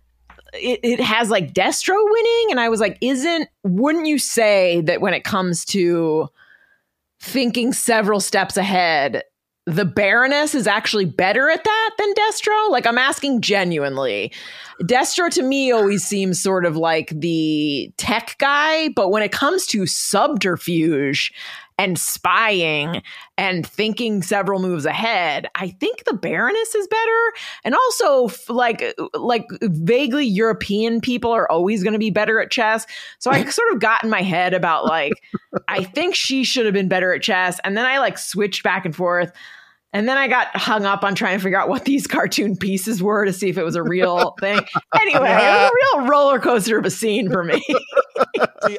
it has like Destro winning, and I was like, wouldn't you say that when it comes to thinking several steps ahead, the Baroness is actually better at that than Destro? Like, I'm asking genuinely. Destro to me always seems sort of like the tech guy, but when it comes to subterfuge and spying and thinking several moves ahead, I think the Baroness is better. And also, like vaguely European people are always going to be better at chess. So I sort of got in my head about like, I think she should have been better at chess. And then I like switched back and forth. And then I got hung up on trying to figure out what these cartoon pieces were to see if it was a real thing. Anyway, it was a real roller coaster of a scene for me. See,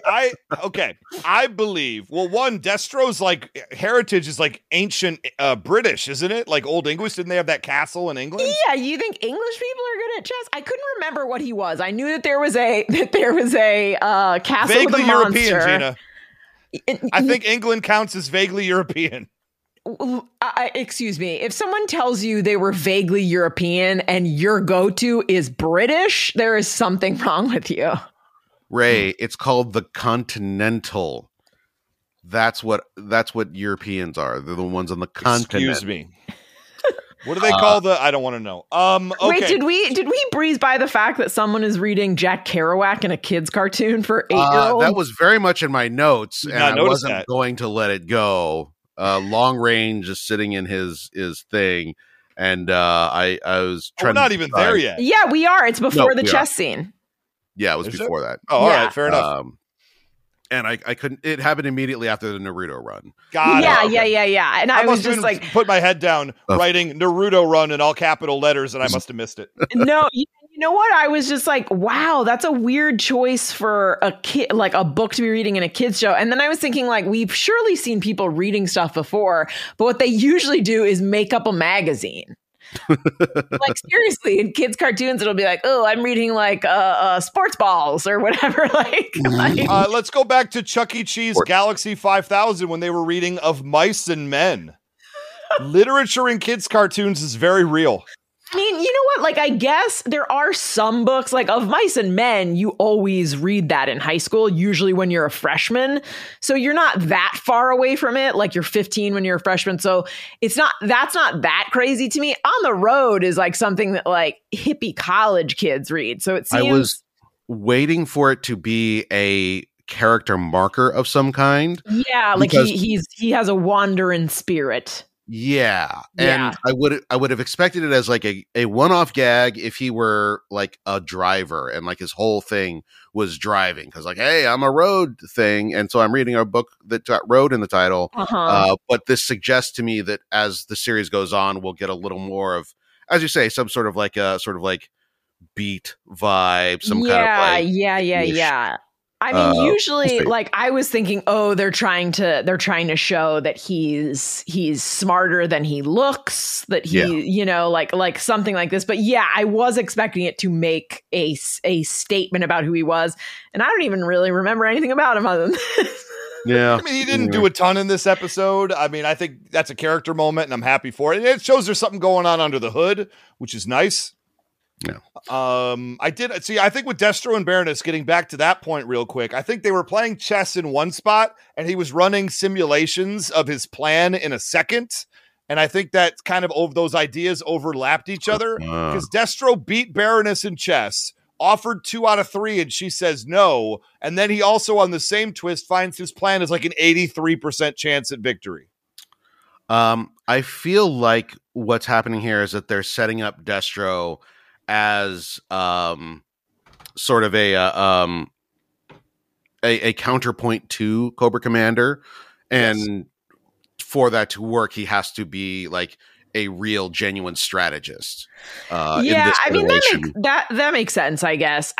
I believe, well, one, Destro's like heritage is like ancient British, isn't it? Like Old English. Didn't they have that castle in England? Yeah, you think English people are good at chess? I couldn't remember what he was. I knew that there was a castle Vaguely with a European, monster. Gina. I think England counts as vaguely European. Excuse me. If someone tells you they were vaguely European and your go-to is British, there is something wrong with you. Ray, it's called the Continental. That's what Europeans are. They're the ones on the continent. Excuse me. What do they call the? I don't want to know. Okay. Wait, did we breeze by the fact that someone is reading Jack Kerouac in a kid's cartoon for 8-year-olds? That was very much in my notes, and I wasn't going to let it go. Long Range is sitting in his thing, and I was trying. We're not even there yet. Yeah, we are. It's before the chess scene. Yeah, it was before that. Oh, all right, fair enough. And I couldn't. It happened immediately after the Naruto run. Yeah. And I was just like, put my head down, writing Naruto run in all capital letters, and I must have missed it. No. You know what? I was just like, wow, that's a weird choice for a kid, like a book to be reading in a kid's show. And then I was thinking, like, we've surely seen people reading stuff before, but what they usually do is make up a magazine. Like, seriously, in kids' cartoons, it'll be like, oh, I'm reading like Sports Balls or whatever. Let's go back to Chuck E. Cheese Galaxy 5000 when they were reading Of Mice and Men. Literature in kids' cartoons is very real. I mean, you know what? Like, I guess there are some books, like Of Mice and Men, you always read that in high school, usually when you're a freshman. So you're not that far away from it. Like, you're 15 when you're a freshman. So that's not that crazy to me. On the Road is like something that like hippie college kids read. So it seems. I was waiting for it to be a character marker of some kind. Yeah, like he has a wandering spirit. Yeah. And I would have expected it as like a one-off gag if he were like a driver and like his whole thing was driving, because like, hey, I'm a road thing, and so I'm reading a book that got road in the title. But this suggests to me that as the series goes on, we'll get a little more of, as you say, some sort of like beat vibe, some kind of like yeah. I mean, usually, like, I was thinking, oh, they're trying to show that he's smarter than he looks, that he, you know, like something like this. But yeah, I was expecting it to make a statement about who he was, and I don't even really remember anything about him other than this. Yeah, I mean, he didn't do a ton in this episode. I mean, I think that's a character moment, and I'm happy for it. It shows there's something going on under the hood, which is nice. Yeah. I think with Destro and Baroness, getting back to that point real quick, I think they were playing chess in one spot and he was running simulations of his plan in a second. And I think that kind of those ideas overlapped each other because Destro beat Baroness in chess, offered 2 out of 3, and she says no. And then he also, on the same twist, finds his plan is like an 83% chance at victory. I feel like what's happening here is that they're setting up Destro as sort of a counterpoint to Cobra Commander, and for that to work, he has to be like a real, genuine strategist. Yeah, I mean that makes sense, I guess.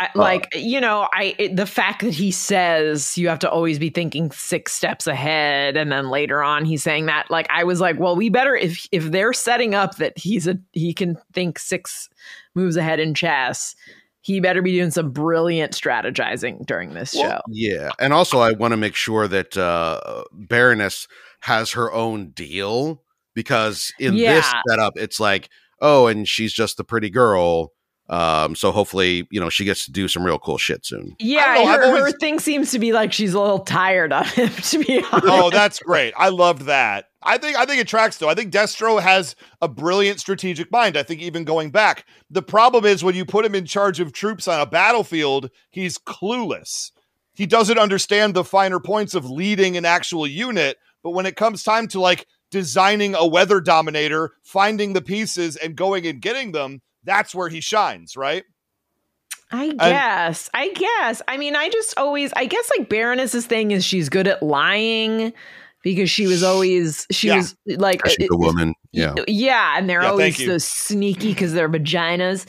The fact that he says you have to always be thinking 6 steps ahead, and then later on he's saying that, like, I was like, well, we better if they're setting up that he can think 6 moves ahead in chess, he better be doing some brilliant strategizing during this show. Yeah, and also I want to make sure that Baroness has her own deal. Because in this setup, it's like, oh, and she's just the pretty girl. So hopefully, you know, she gets to do some real cool shit soon. Yeah, her thing seems to be like she's a little tired of him, to be honest. Oh, that's great. I loved that. I think it tracks, though. I think Destro has a brilliant strategic mind. I think even going back, the problem is when you put him in charge of troops on a battlefield, he's clueless. He doesn't understand the finer points of leading an actual unit. But when it comes time to, like, designing a weather dominator, finding the pieces and going and getting them, that's where he shines, right? I guess. I mean, I guess like Baroness's thing is she's good at lying because she was like she's a woman. Yeah. And they're always so sneaky because they're vaginas.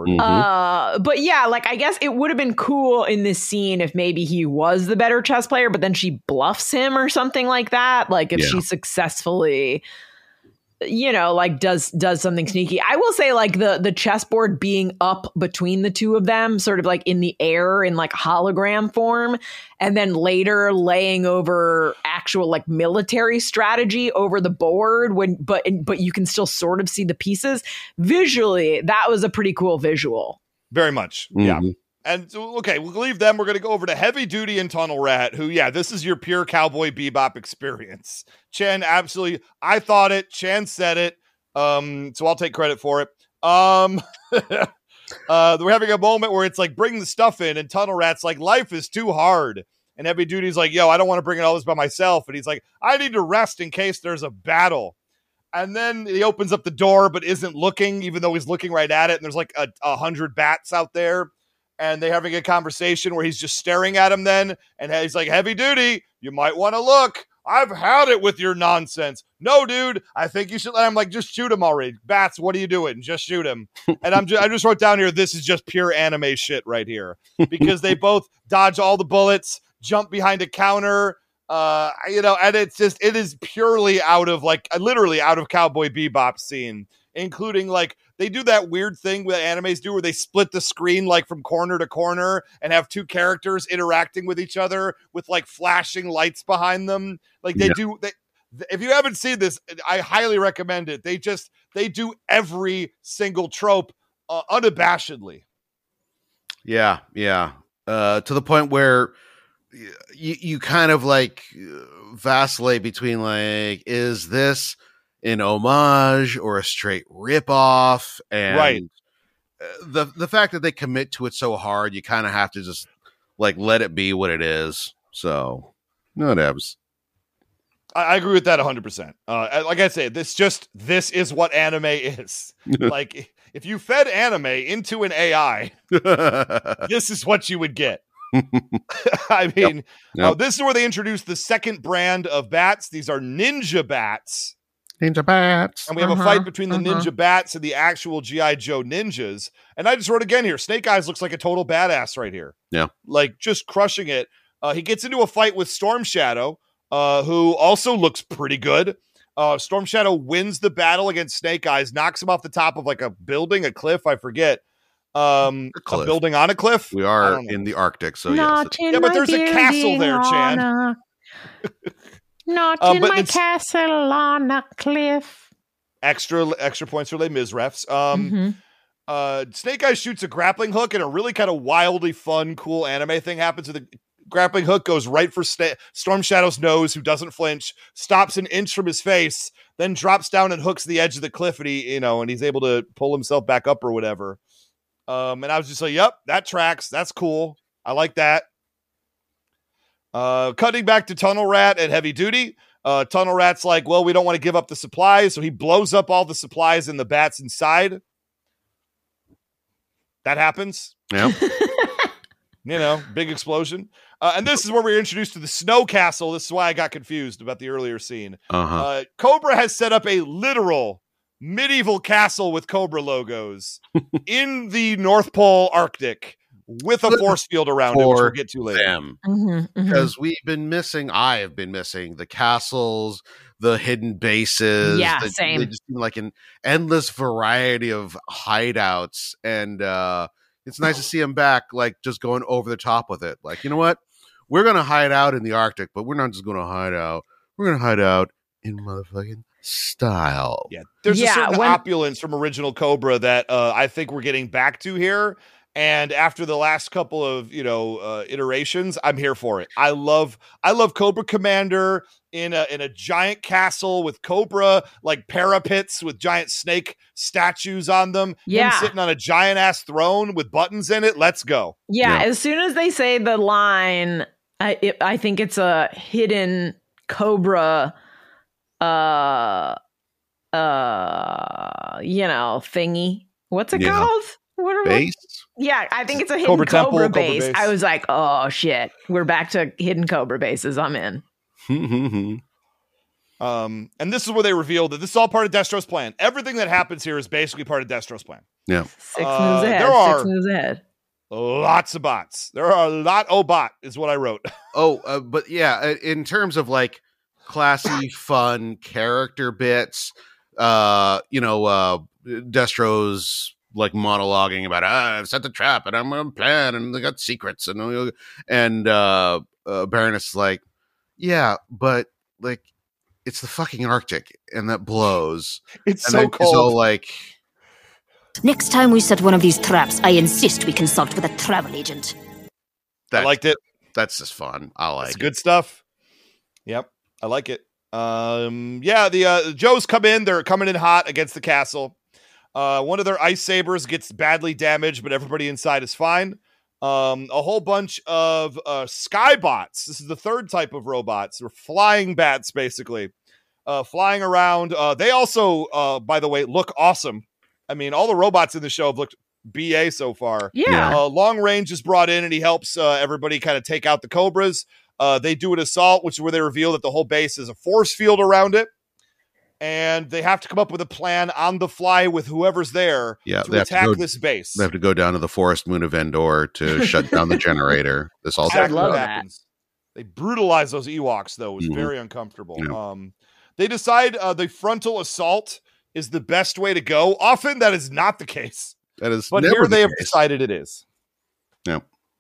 But yeah, like, I guess it would have been cool in this scene if maybe he was the better chess player, but then she bluffs him or something like that. Like if she successfully, you know, like does something sneaky. I will say, like, the chessboard being up between the two of them, sort of like in the air in like hologram form, and then later laying over actual like military strategy over the board but you can still sort of see the pieces visually. That was a pretty cool visual. Very much. Yeah. And okay, we'll leave them. We're going to go over to Heavy Duty and Tunnel Rat, who, this is your pure Cowboy Bebop experience. Chan, absolutely. I thought it. Chan said it. So I'll take credit for it. We're having a moment where it's like, bring the stuff in, and Tunnel Rat's like, life is too hard. And Heavy Duty's like, yo, I don't want to bring all this by myself. And he's like, I need to rest in case there's a battle. And then he opens up the door, but isn't looking, even though he's looking right at it. And there's like 100 bats out there. And they're having a conversation where he's just staring at him then. And he's like, Heavy Duty, you might want to look. I've had it with your nonsense. No, dude, I think you should let him, like, just shoot him already. Bats, what are you doing? Just shoot him. And I just wrote down here, this is just pure anime shit right here. Because they both dodge all the bullets, jump behind a counter, and it is purely literally out of Cowboy Bebop scene, including, like, they do that weird thing that animes do where they split the screen like from corner to corner and have 2 characters interacting with each other with like flashing lights behind them. Like they do. If you haven't seen this, I highly recommend it. They do every single trope unabashedly. Yeah. To the point where you kind of like vacillate between like, is this an homage or a straight ripoff? And right. The fact that they commit to it so hard, you kind of have to just like let it be what it is. So, no devs. I agree with that 100%. Like I say, this is what anime is. Like, if you fed anime into an AI, this is what you would get. I mean, Yep. This is where they introduced the second brand of bats. These are ninja bats. Ninja bats. And we have a fight between the ninja bats and the actual G.I. Joe ninjas. And I just wrote again here, Snake Eyes looks like a total badass right here. Yeah. Like, just crushing it. He gets into a fight with Storm Shadow, who also looks pretty good. Storm Shadow wins the battle against Snake Eyes, knocks him off the top of like a building, a cliff, I forget. A building on a cliff. We are in the Arctic, so Not yes. in but my there's a castle there, Chan. Not in but my it's- castle on a cliff. Extra points for Les Mis refs. Snake Eyes shoots a grappling hook, and a really kind of wildly fun, cool anime thing happens with the grappling hook goes right for Storm Shadow's nose, who doesn't flinch, stops an inch from his face, then drops down and hooks the edge of the cliff, and he's able to pull himself back up or whatever. And I was just like, yep, that tracks. That's cool. I like that. Cutting back to Tunnel Rat and Heavy Duty. Tunnel Rat's like, well, we don't want to give up the supplies, so he blows up all the supplies and the bats inside. That happens. Yeah. Big explosion. And this is where we're introduced to the Snow Castle. This is why I got confused about the earlier scene. Cobra has set up a literal medieval castle with Cobra logos in the North Pole Arctic with a force field around it, which we'll get to later. Because I have been missing the castles, the hidden bases. Yeah, same. They just seem like an endless variety of hideouts, and it's nice to see them back, like just going over the top with it. Like, you know what? We're going to hide out in the Arctic, but we're not just going to hide out. We're going to hide out in motherfucking style. Yeah, there's a certain opulence from original Cobra that I think we're getting back to here. And after the last couple of iterations, I'm here for it. I love Cobra Commander in a giant castle with Cobra like parapets with giant snake statues on them. Yeah, him sitting on a giant ass throne with buttons in it. Let's go. Yeah, as soon as they say the line, I think it's a hidden Cobra, thingy. What's it called? Base? Yeah, I think it's a hidden Cobra Temple, Cobra Cobra base. base. I was like, oh shit, we're back to hidden Cobra bases. I'm in. And this is where they revealed that this is all part of Destro's plan. Everything that happens here is basically part of Destro's plan. Yeah. 6 moves ahead. There are 6 moves ahead. lots of bots. There are a lot of bot is what I wrote. But yeah, in terms of like classy, fun character bits, Destro's like monologuing about I've set the trap and I'm gonna plan and they got secrets and Baroness is like, yeah, but like it's the fucking Arctic and that blows. It's and so cold. So like, next time we set one of these traps, I insist we consult with a travel agent. I liked it. That's just fun. I like it's good stuff. Yep, I like it. The Joes come in. They're coming in hot against the castle. One of their ice sabers gets badly damaged, but everybody inside is fine. A whole bunch of skybots. This is the third type of robots. They're flying bats, basically, flying around. They also, by the way, look awesome. I mean, all the robots in the show have looked BA so far. Yeah. Long Range is brought in, and he helps everybody kind of take out the Cobras. They do an assault, which is where they reveal that the whole base is a force field around it. And they have to come up with a plan on the fly with whoever's there to attack this base. They have to go down to the forest moon of Endor to shut down the generator. This all exactly love what that. happens. They brutalize those Ewoks, though. It was very uncomfortable. Yeah. They decide the frontal assault is the best way to go. Often that is not the case. That is, but never here the they have case. decided it is. Yeah.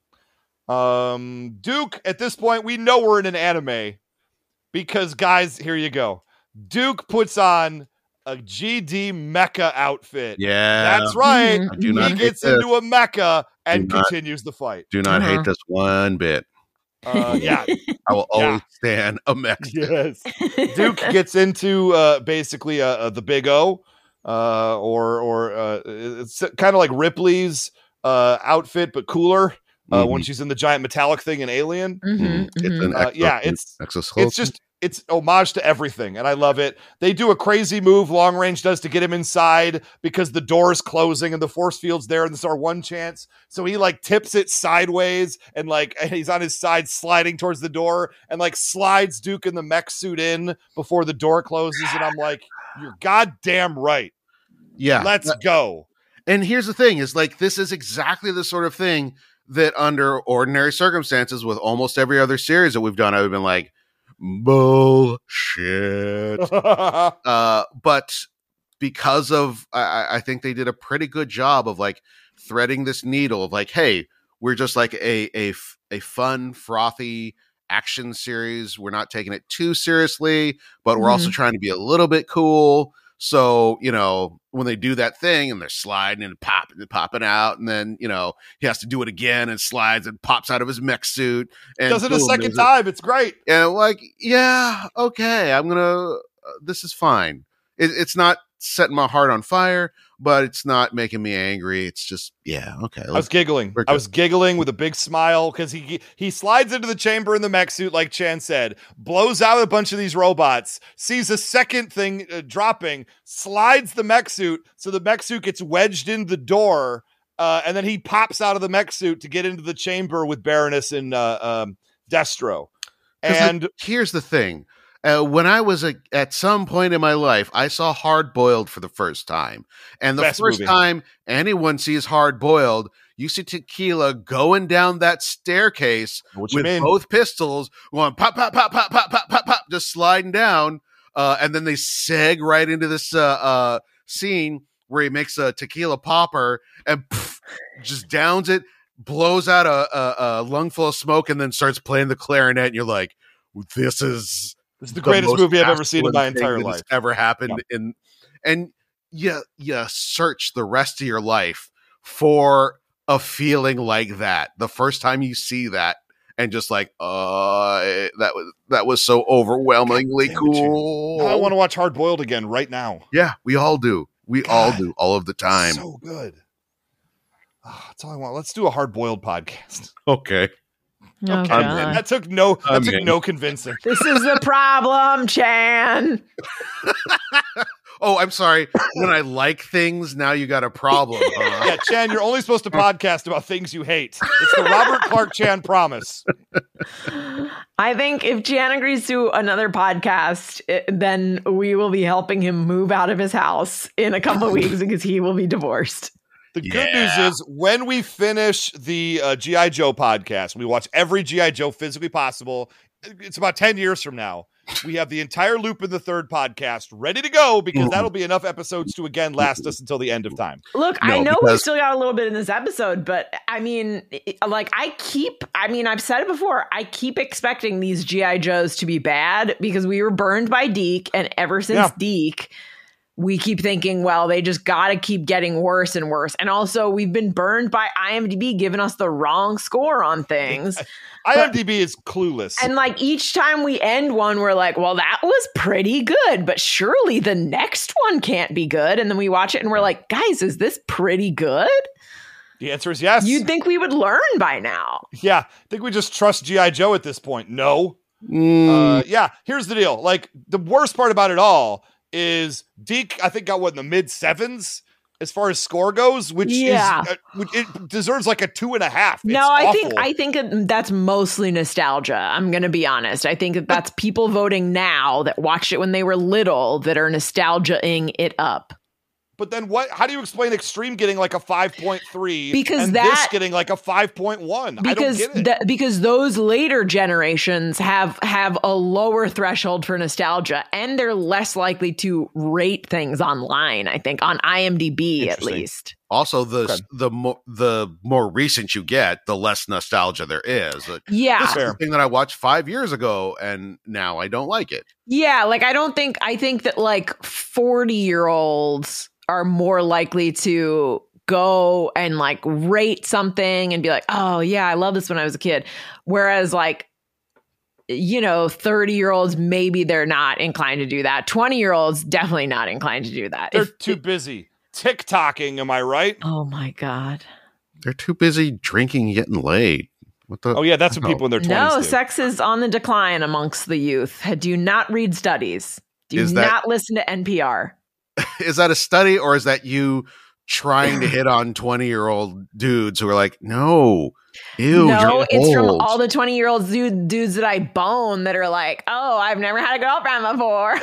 Duke, at this point, we know we're in an anime because, guys, here you go. Duke puts on a GD mecha outfit. Yeah. That's right. I do not He hate gets this. into a mecha and Do not- continues the fight. Do not hate this one bit. Yeah. I will always stand a mech. Yes. Duke gets into basically the Big O, or it's kind of like Ripley's outfit, but cooler. When she's in the giant metallic thing in Alien. It's an exoskeleton. It's homage to everything, and I love it. They do a crazy move Long Range does to get him inside because the door is closing and the force field's there, and this is our one chance. So he like tips it sideways and he's on his side sliding towards the door and like slides Duke in the mech suit in before the door closes. And I'm like, you're goddamn right. Yeah. Let's go. And here's the thing is like, this is exactly the sort of thing that under ordinary circumstances with almost every other series that we've done, I would have been like, bullshit. But because of, I think they did a pretty good job of like threading this needle of like, hey, we're just like a fun, frothy action series. We're not taking it too seriously, but we're also trying to be a little bit cool. So, you know, when they do that thing and they're sliding and popping out, and then, you know, he has to do it again and slides and pops out of his mech suit. And does it a second time. It's great. And like, yeah, okay, this is fine. It's not setting my heart on fire, but it's not making me angry. It's just, yeah, okay. I was giggling. I was giggling with a big smile because he slides into the chamber in the mech suit, like Chan said, blows out a bunch of these robots, sees a second thing dropping, slides the mech suit, so the mech suit gets wedged in the door, and then he pops out of the mech suit to get into the chamber with Baroness and Destro. And here's the thing. When I was at some point in my life, I saw Hard Boiled for the first time. And the Best first movie. time anyone sees Hard Boiled, you see Tequila going down that staircase with both pistols, going pop, pop, pop, pop, pop, pop, pop, pop, just sliding down. And then they seg right into this scene where he makes a tequila popper and just downs it, blows out a lung full of smoke, and then starts playing the clarinet. And you're like, this is the greatest movie I've ever seen in my entire life. Ever happened and you search the rest of your life for a feeling like that. The first time you see that and just like, that was so overwhelmingly cool. Now I want to watch Hard Boiled again right now. Yeah, we all do. We all do all of the time. So good. That's all I want. Let's do a Hard Boiled podcast. Okay. Oh, God. That took no convincing. This is the problem, Chan. Oh, I'm sorry. When I like things, now you got a problem. Huh? Yeah, Chan, you're only supposed to podcast about things you hate. It's the Robert Clark Chan promise. I think if Chan agrees to another podcast, then we will be helping him move out of his house in a couple of weeks because he will be divorced. The good news is when we finish the G.I. Joe podcast, we watch every G.I. Joe physically possible. It's about 10 years from now. We have the entire Loop in the Third podcast ready to go because that'll be enough episodes to, again, last us until the end of time. Look, I know we still got a little bit in this episode, but I mean, I've said it before. I keep expecting these G.I. Joes to be bad because we were burned by Deke, and ever since Deke, we keep thinking, well, they just got to keep getting worse and worse. And also, we've been burned by IMDb giving us the wrong score on things. IMDb is clueless. And like each time we end one, we're like, well, that was pretty good, but surely the next one can't be good. And then we watch it and we're like, guys, is this pretty good? The answer is yes. You'd think we would learn by now. Yeah. I think we just trust G.I. Joe at this point. No. Here's the deal. Like, the worst part about it all is Deke, I think, got in the mid 7s as far as score goes, which is it deserves like a 2.5. It's awful. I think that's mostly nostalgia. I'm going to be honest. I think that's people voting now that watched it when they were little that are nostalgia-ing it up. But then how do you explain Extreme getting like a 5.3 because and this getting like a 5.1? I don't get it. Because those later generations have a lower threshold for nostalgia, and they're less likely to rate things online, I think, on IMDb at least. Also, the more recent you get, the less nostalgia there is. Like, Yeah. this is the thing that I watched 5 years ago, and now I don't like it. Yeah, like I think that like 40-year-olds are more likely to go and like rate something and be like, oh yeah, I love this when I was a kid. Whereas like, 30-year-olds, maybe they're not inclined to do that. 20-year-olds, definitely not inclined to do that. They're too busy TikToking, am I right? Oh my God. They're too busy drinking and getting laid. What the? Oh yeah, that's what people in their 20s No, do. sex is on the decline amongst the youth. Do not read studies. Do not listen to NPR. Is that a study, or is that you trying to hit on 20-year-old dudes who are like, no, ew, no, it's old. from all the 20-year-old dudes that I bone that are like, oh, I've never had a girlfriend before.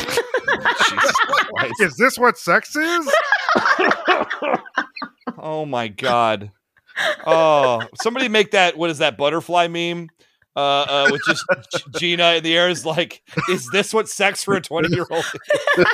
Is this what sex is? Oh my God. Oh, somebody make that, what is that, butterfly meme? With just Gina in the air is like, is this what sex for a 20-year-old is?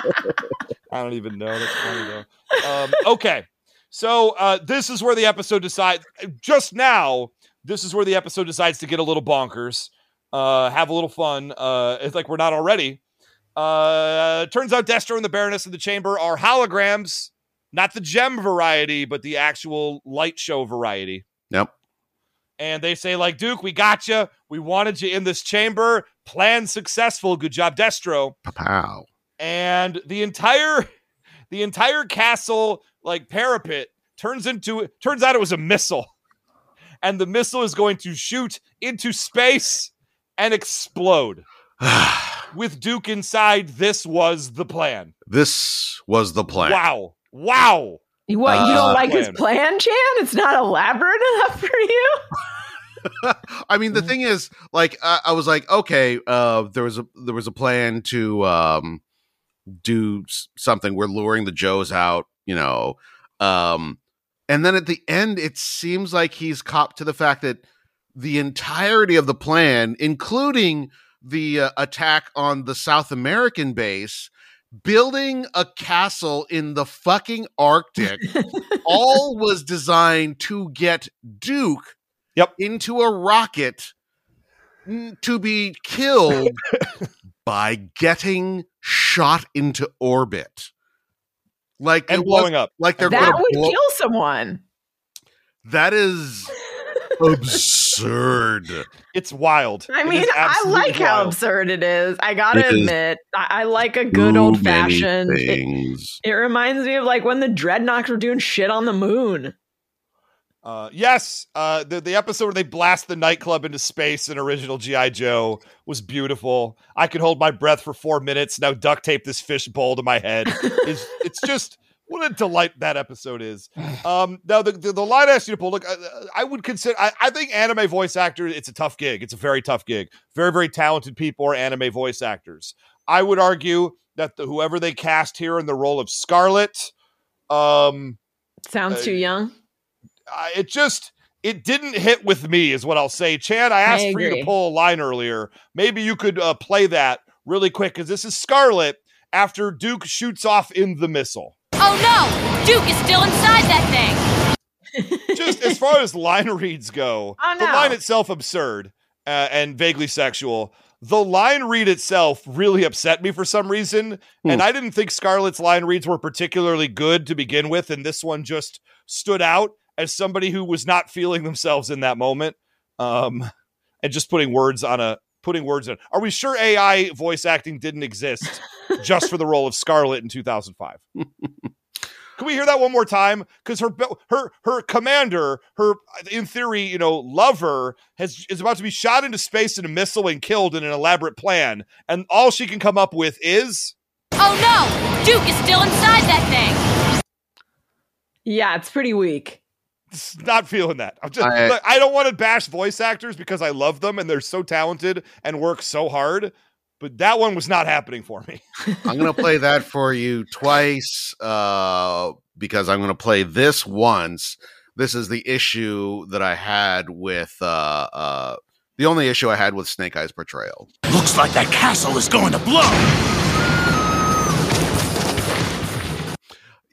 I don't even know. That's funny though. Okay. So this is where the episode decides, just now, this is where the episode decides to get a little bonkers, have a little fun. It's like we're not already. Turns out Destro and the Baroness in the chamber are holograms, not the gem variety, but the actual light show variety. Yep. And they say, like, Duke, we got you. We wanted you in this chamber. Plan successful. Good job, Destro. Pow. And the entire castle, like, parapet turns out it was a missile. And the missile is going to shoot into space and explode. With Duke inside, this was the plan. This was the plan. Wow. What, you don't like his plan, Chan? It's not elaborate enough for you? I mean, the thing is, like, I was like, okay, there was a plan to do something. We're luring the Joes out, and then at the end, it seems like he's copped to the fact that the entirety of the plan, including the attack on the South American base, building a castle in the fucking Arctic, all was designed to get Duke into a rocket to be killed by getting shot into orbit. Like, and blowing up. Like they're that would kill someone. That is absurd. It's wild. I mean, I like how absurd it is. I gotta admit, I like a good old fashioned. It reminds me of like when the Dreadnoks were doing shit on the moon. Yes, the episode where they blast the nightclub into space in original G.I. Joe was beautiful. I could hold my breath for 4 minutes. Now duct tape this fish bowl to my head. It's just what a delight that episode is. Now the line I asked you to pull. Look, I would consider. I think anime voice actor. It's a tough gig. It's a very tough gig. Very, very talented people are anime voice actors. I would argue that whoever they cast here in the role of Scarlet, sounds too young. It didn't hit with me, is what I'll say. Chan, I asked for you to pull a line earlier. Maybe you could play that really quick, because this is Scarlet after Duke shoots off in the missile. Oh no! Duke is still inside that thing! Just as far as line reads go, the line itself absurd and vaguely sexual. The line read itself really upset me for some reason, and I didn't think Scarlet's line reads were particularly good to begin with, and this one just stood out as somebody who was not feeling themselves in that moment, and just putting words in. Are we sure AI voice acting didn't exist just for the role of Scarlet in 2005? Can we hear that one more time? Because her commander, her in theory, lover, is about to be shot into space in a missile and killed in an elaborate plan, and all she can come up with is, "Oh no, Duke is still inside that thing." Yeah, it's pretty weak. Not feeling that. I don't want to bash voice actors because I love them and they're so talented and work so hard, but that one was not happening for me. I'm going to play that for you twice because I'm going to play this once. This is the issue that I had with the only issue I had with Snake Eye's portrayal. Looks like that castle is going to blow.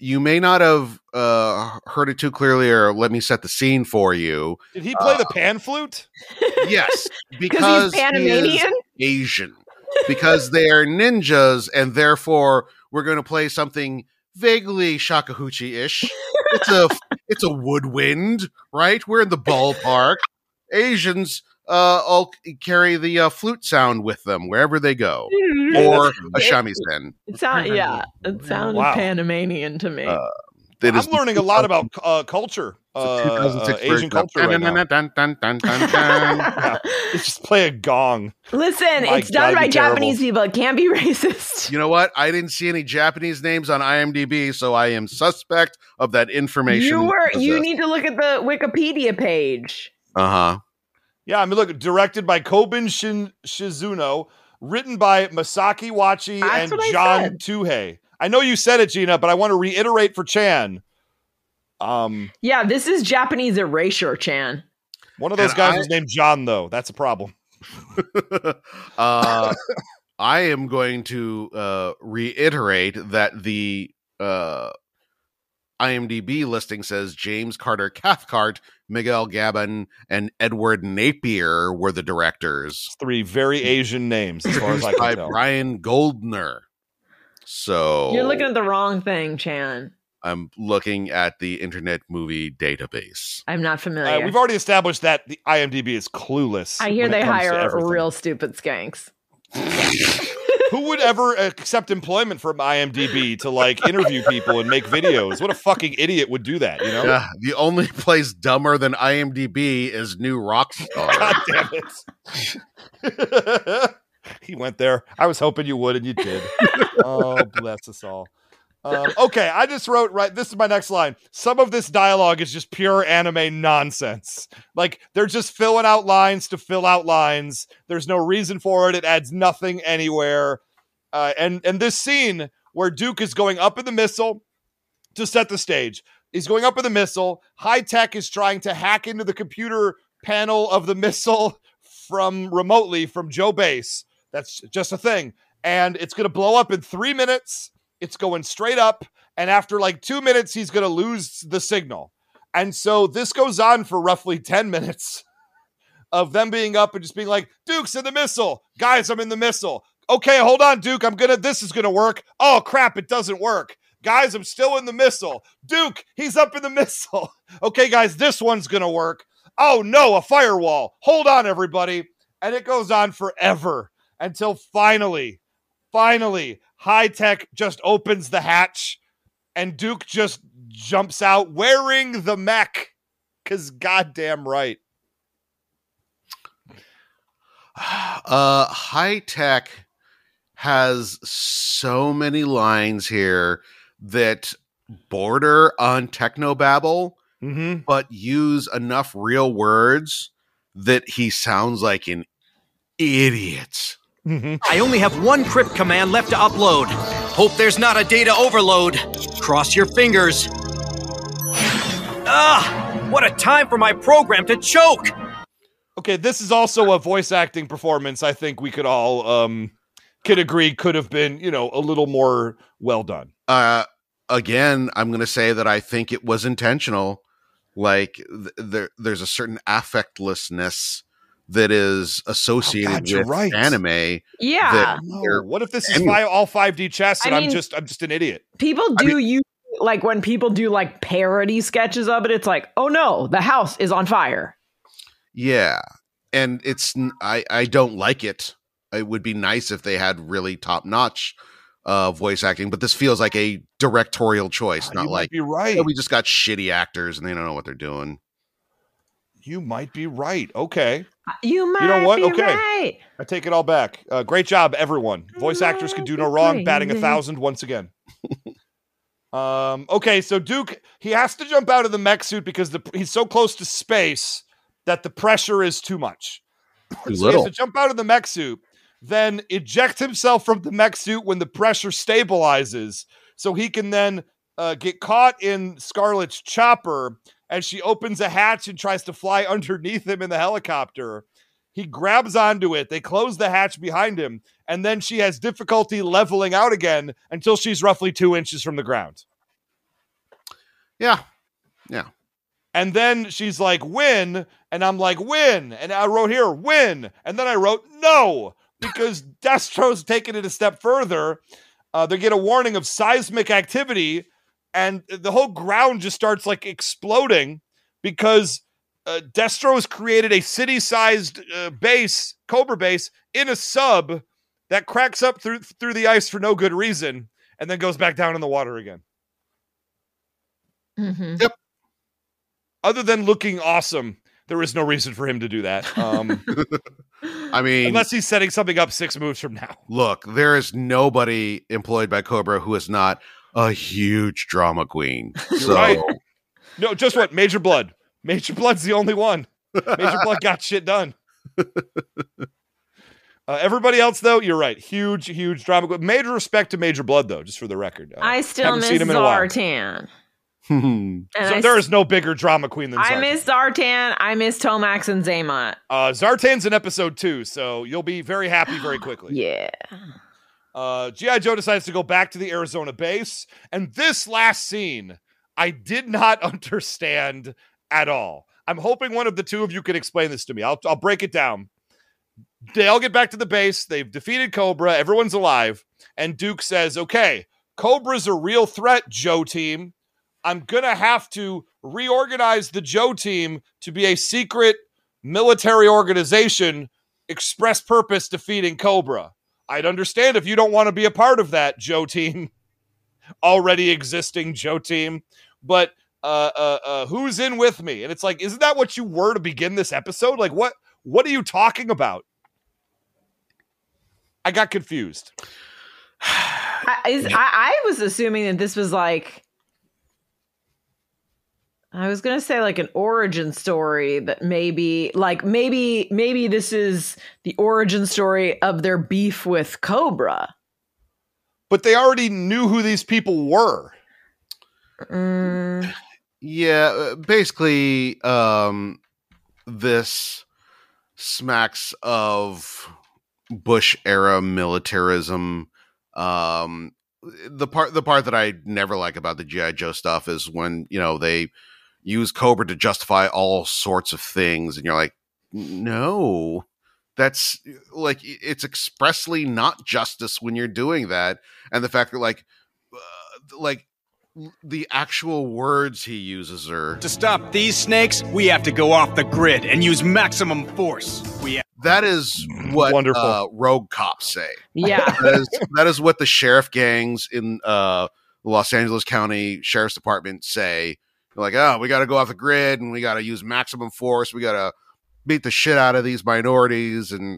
you may not have heard it too clearly, or let me set the scene for you. Did he play the pan flute? Yes, because he's Panamanian? he is Asian. Because they are ninjas, and therefore we're going to play something vaguely Shakahuchi-ish. It's a woodwind, right? We're in the ballpark. Asians all carry the flute sound with them wherever they go, or a shamisen. It sounded Panamanian to me. I'm learning a lot about culture, Asian culture right now. Let's just play a gong. Listen, it's done by Japanese people. It can't be racist. You know what? I didn't see any Japanese names on IMDb, so I am suspect of that information. You need to look at the Wikipedia page. Yeah, I mean, look, directed by Kobun Shizuno, written by Masaki Wachi and John Tuhei. I know you said it, Gina, but I want to reiterate for Chan. Yeah, this is Japanese erasure, Chan. One of those guys was named John, though. That's a problem. I am going to reiterate that the IMDb listing says James Carter Cathcart, Miguel Gabon, and Edward Napier were the directors. 3 very Asian names, as far as I can tell. Brian Goldner. So you're looking at the wrong thing, Chan. I'm looking at the Internet Movie Database. I'm not familiar. We've already established that the IMDb is clueless. I hear they hire real stupid skanks. Who would ever accept employment from IMDb to like interview people and make videos? What a fucking idiot would do that, you know? Yeah, the only place dumber than IMDb is New Rockstar. God damn it. He went there. I was hoping you would, and you did. Oh, bless us all. Okay, I just wrote, this is my next line. Some of this dialogue is just pure anime nonsense. Like, they're just filling out lines to fill out lines. There's no reason for it. It adds nothing anywhere. And this scene where Duke is going up in the missile to set the stage. He's going up in the missile. High Tech is trying to hack into the computer panel of the missile remotely from Joe Base. That's just a thing. And it's going to blow up in 3 minutes. It's going straight up. And after like 2 minutes, he's going to lose the signal. And so this goes on for roughly 10 minutes of them being up and just being like, Duke's in the missile. Guys, I'm in the missile. Okay, hold on, Duke. This is going to work. Oh, crap, it doesn't work. Guys, I'm still in the missile. Duke, he's up in the missile. Okay, guys, this one's going to work. Oh, no, a firewall. Hold on, everybody. And it goes on forever until finally, High Tech just opens the hatch and Duke just jumps out wearing the mech. Because goddamn right. High Tech has so many lines here that border on technobabble, but use enough real words that he sounds like an idiot. I only have one crypt command left to upload. Hope there's not a data overload. Cross your fingers. What a time for my program to choke! Okay, this is also a voice acting performance I think we could all could agree could have been, a little more well done. Again, I'm going to say that I think it was intentional. Like, there's a certain affectlessness that is associated with anime. Yeah. What if this is all 5D chess and I'm just an idiot? People do use, like, when people do like parody sketches of it, it's like, oh no, the house is on fire. Yeah. And I don't like it. It would be nice if they had really top-notch voice acting, but this feels like a directorial choice, not like, you're right. We just got shitty actors and they don't know what they're doing. You might be right. Okay. You know what? Be okay. Right. I take it all back. Great job, everyone. Voice actors can do no wrong. Batting 1,000 once again. Okay, so Duke, he has to jump out of the mech suit because he's so close to space that the pressure is too much. So he has to jump out of the mech suit, then eject himself from the mech suit when the pressure stabilizes, so he can then get caught in Scarlet's chopper as she opens a hatch and tries to fly underneath him in the helicopter. He grabs onto it. They close the hatch behind him, and then she has difficulty leveling out again until she's roughly 2 inches from the ground. Yeah. And then she's like, win. And I'm like, win. And I wrote here, win. And then I wrote, no. Because Destro's taking it a step further. They get a warning of seismic activity. And the whole ground just starts like exploding because Destro's created a city-sized base, Cobra base, in a sub that cracks up through the ice for no good reason and then goes back down in the water again. Mm-hmm. Yep. Other than looking awesome, there is no reason for him to do that. I mean, unless he's setting something up 6 moves from now. Look, there is nobody employed by Cobra who is not a huge drama queen. So, right. No, just what? Major Blood. Major Blood's the only one. Major Blood got shit done. Everybody else, though, you're right. Huge drama queen. Major respect to Major Blood, though, just for the record. I still miss Zartan. There is no bigger drama queen than Zartan. I miss Zartan. I miss Tomax and Zaymot. Zartan's in episode 2, so you'll be very happy very quickly. Yeah. G.I. Joe decides to go back to the Arizona base, and this last scene, I did not understand at all. I'm hoping one of the two of you could explain this to me. I'll break it down. They all get back to the base. They've defeated Cobra. Everyone's alive. And Duke says, okay, Cobra's a real threat, Joe team. I'm going to have to reorganize the Joe team to be a secret military organization, express purpose defeating Cobra. I'd understand if you don't want to be a part of that, Joe team. Already existing Joe team. But who's in with me? And it's like, isn't that what you were to begin this episode? Like, what are you talking about? I got confused. I was assuming that this was like, I was going to say like an origin story that maybe this is the origin story of their beef with Cobra. But they already knew who these people were. Yeah, basically, this smacks of Bush era militarism. The part that I never like about the G.I. Joe stuff is when, they use Cobra to justify all sorts of things, and you're like, no, that's like, it's expressly not justice when you're doing that. And the fact that like the actual words he uses are, to stop these snakes, we have to go off the grid and use maximum force. That is what rogue cops say. Yeah. that is what the sheriff gangs in the Los Angeles County Sheriff's Department say. They're like, oh, we got to go off the grid and we got to use maximum force. We got to beat the shit out of these minorities. And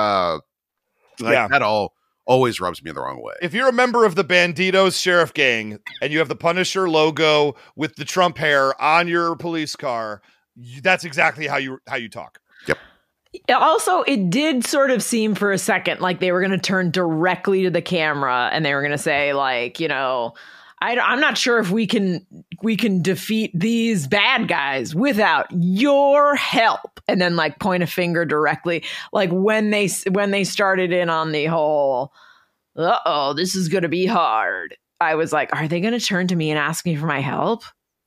that always rubs me the wrong way. If you're a member of the Banditos Sheriff Gang and you have the Punisher logo with the Trump hair on your police car, that's exactly how you talk. Yep. Also, it did sort of seem for a second like they were going to turn directly to the camera and they were going to say, like, I'm not sure if we can defeat these bad guys without your help, and then like point a finger directly, like when they started in on the whole, this is going to be hard. I was like, are they going to turn to me and ask me for my help?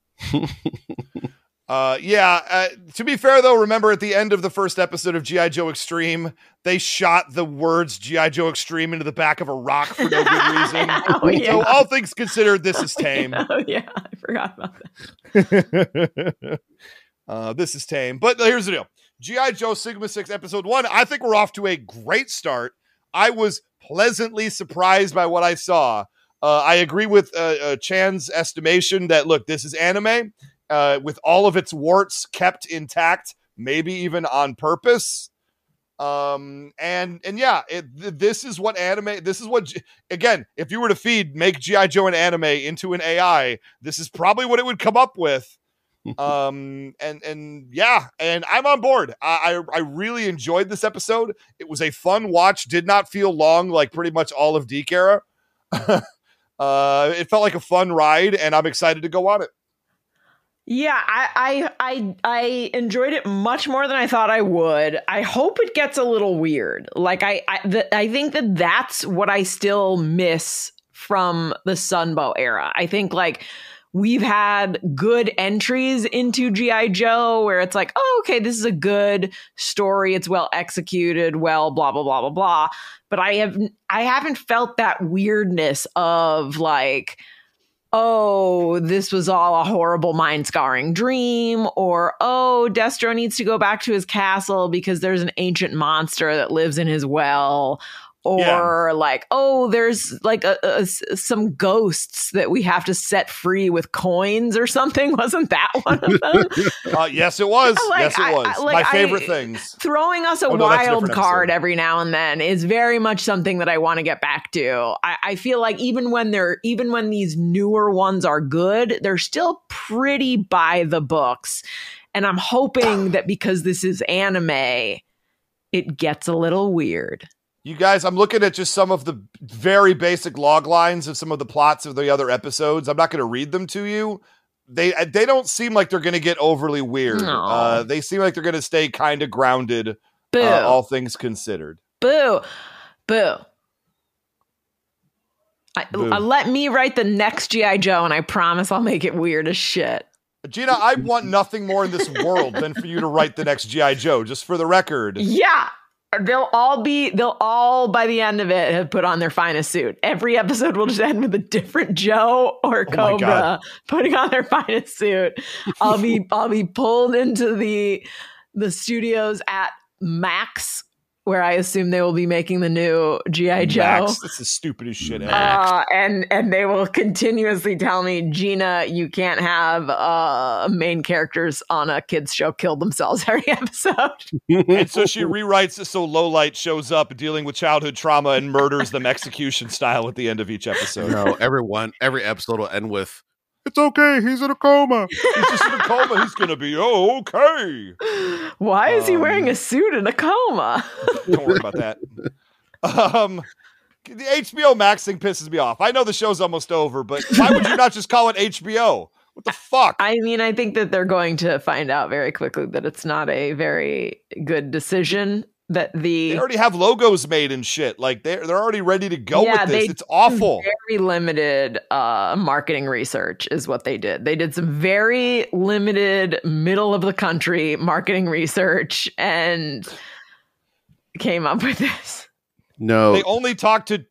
To be fair, though, remember at the end of the first episode of G.I. Joe Extreme, they shot the words G.I. Joe Extreme into the back of a rock for no good reason. So all things considered, this is tame. Oh, yeah. I forgot about that. This is tame. But here's the deal. G.I. Joe Sigma 6 Episode 1, I think we're off to a great start. I was pleasantly surprised by what I saw. I agree with Chan's estimation that, look, this is anime. With all of its warts kept intact, maybe even on purpose. This is what anime, again, if you were to make G.I. Joe an anime into an AI, this is probably what it would come up with. And I'm on board. I really enjoyed this episode. It was a fun watch, did not feel long, like pretty much all of Deke era. It felt like a fun ride, and I'm excited to go on it. Yeah, I enjoyed it much more than I thought I would. I hope it gets a little weird. Like I think that's what I still miss from the Sunbow era. I think like we've had good entries into G.I. Joe where it's like, oh, okay, this is a good story. It's well executed, well, blah, blah, blah, blah, blah. But I haven't felt that weirdness of like, oh, this was all a horrible mind-scarring dream, or, oh, Destro needs to go back to his castle because there's an ancient monster that lives in his well. Or like, oh, there's like some ghosts that we have to set free with coins or something. Wasn't that one of them? Yes, it was. Yes, it was. My favorite things. Throwing us a wild card every now and then is very much something that I want to get back to. I feel like even when these newer ones are good, they're still pretty by the books. And I'm hoping that because this is anime, it gets a little weird. You guys, I'm looking at just some of the very basic log lines of some of the plots of the other episodes. I'm not going to read them to you. They don't seem like they're going to get overly weird. No. They seem like they're going to stay kind of grounded, Boo. all things considered. Boo. Boo. Let me write the next G.I. Joe, and I promise I'll make it weird as shit. Gina, I want nothing more in this world than for you to write the next G.I. Joe, just for the record. Yeah. They'll all by the end of it have put on their finest suit. Every episode will just end with a different Joe or Cobra putting on their finest suit. I'll be pulled into the studios at Max, where I assume they will be making the new G.I. Joe. Max, that's the stupidest shit ever. And they will continuously tell me, Gina, you can't have main characters on a kids show kill themselves every episode. And so she rewrites it so Lowlight shows up dealing with childhood trauma and murders them execution style at the end of each episode. No, every episode will end with, it's okay, he's in a coma. He's just in a coma. He's going to be okay. Why is he wearing a suit in a coma? Don't worry about that. The HBO Max thing pisses me off. I know the show's almost over, but why would you not just call it HBO? What the fuck? I mean, I think that they're going to find out very quickly that it's not a very good decision. They already have logos made and shit. Like they're already ready to go with this. It's awful. Very limited marketing research is what they did. They did some very limited middle of the country marketing research and came up with this. No, they only talked to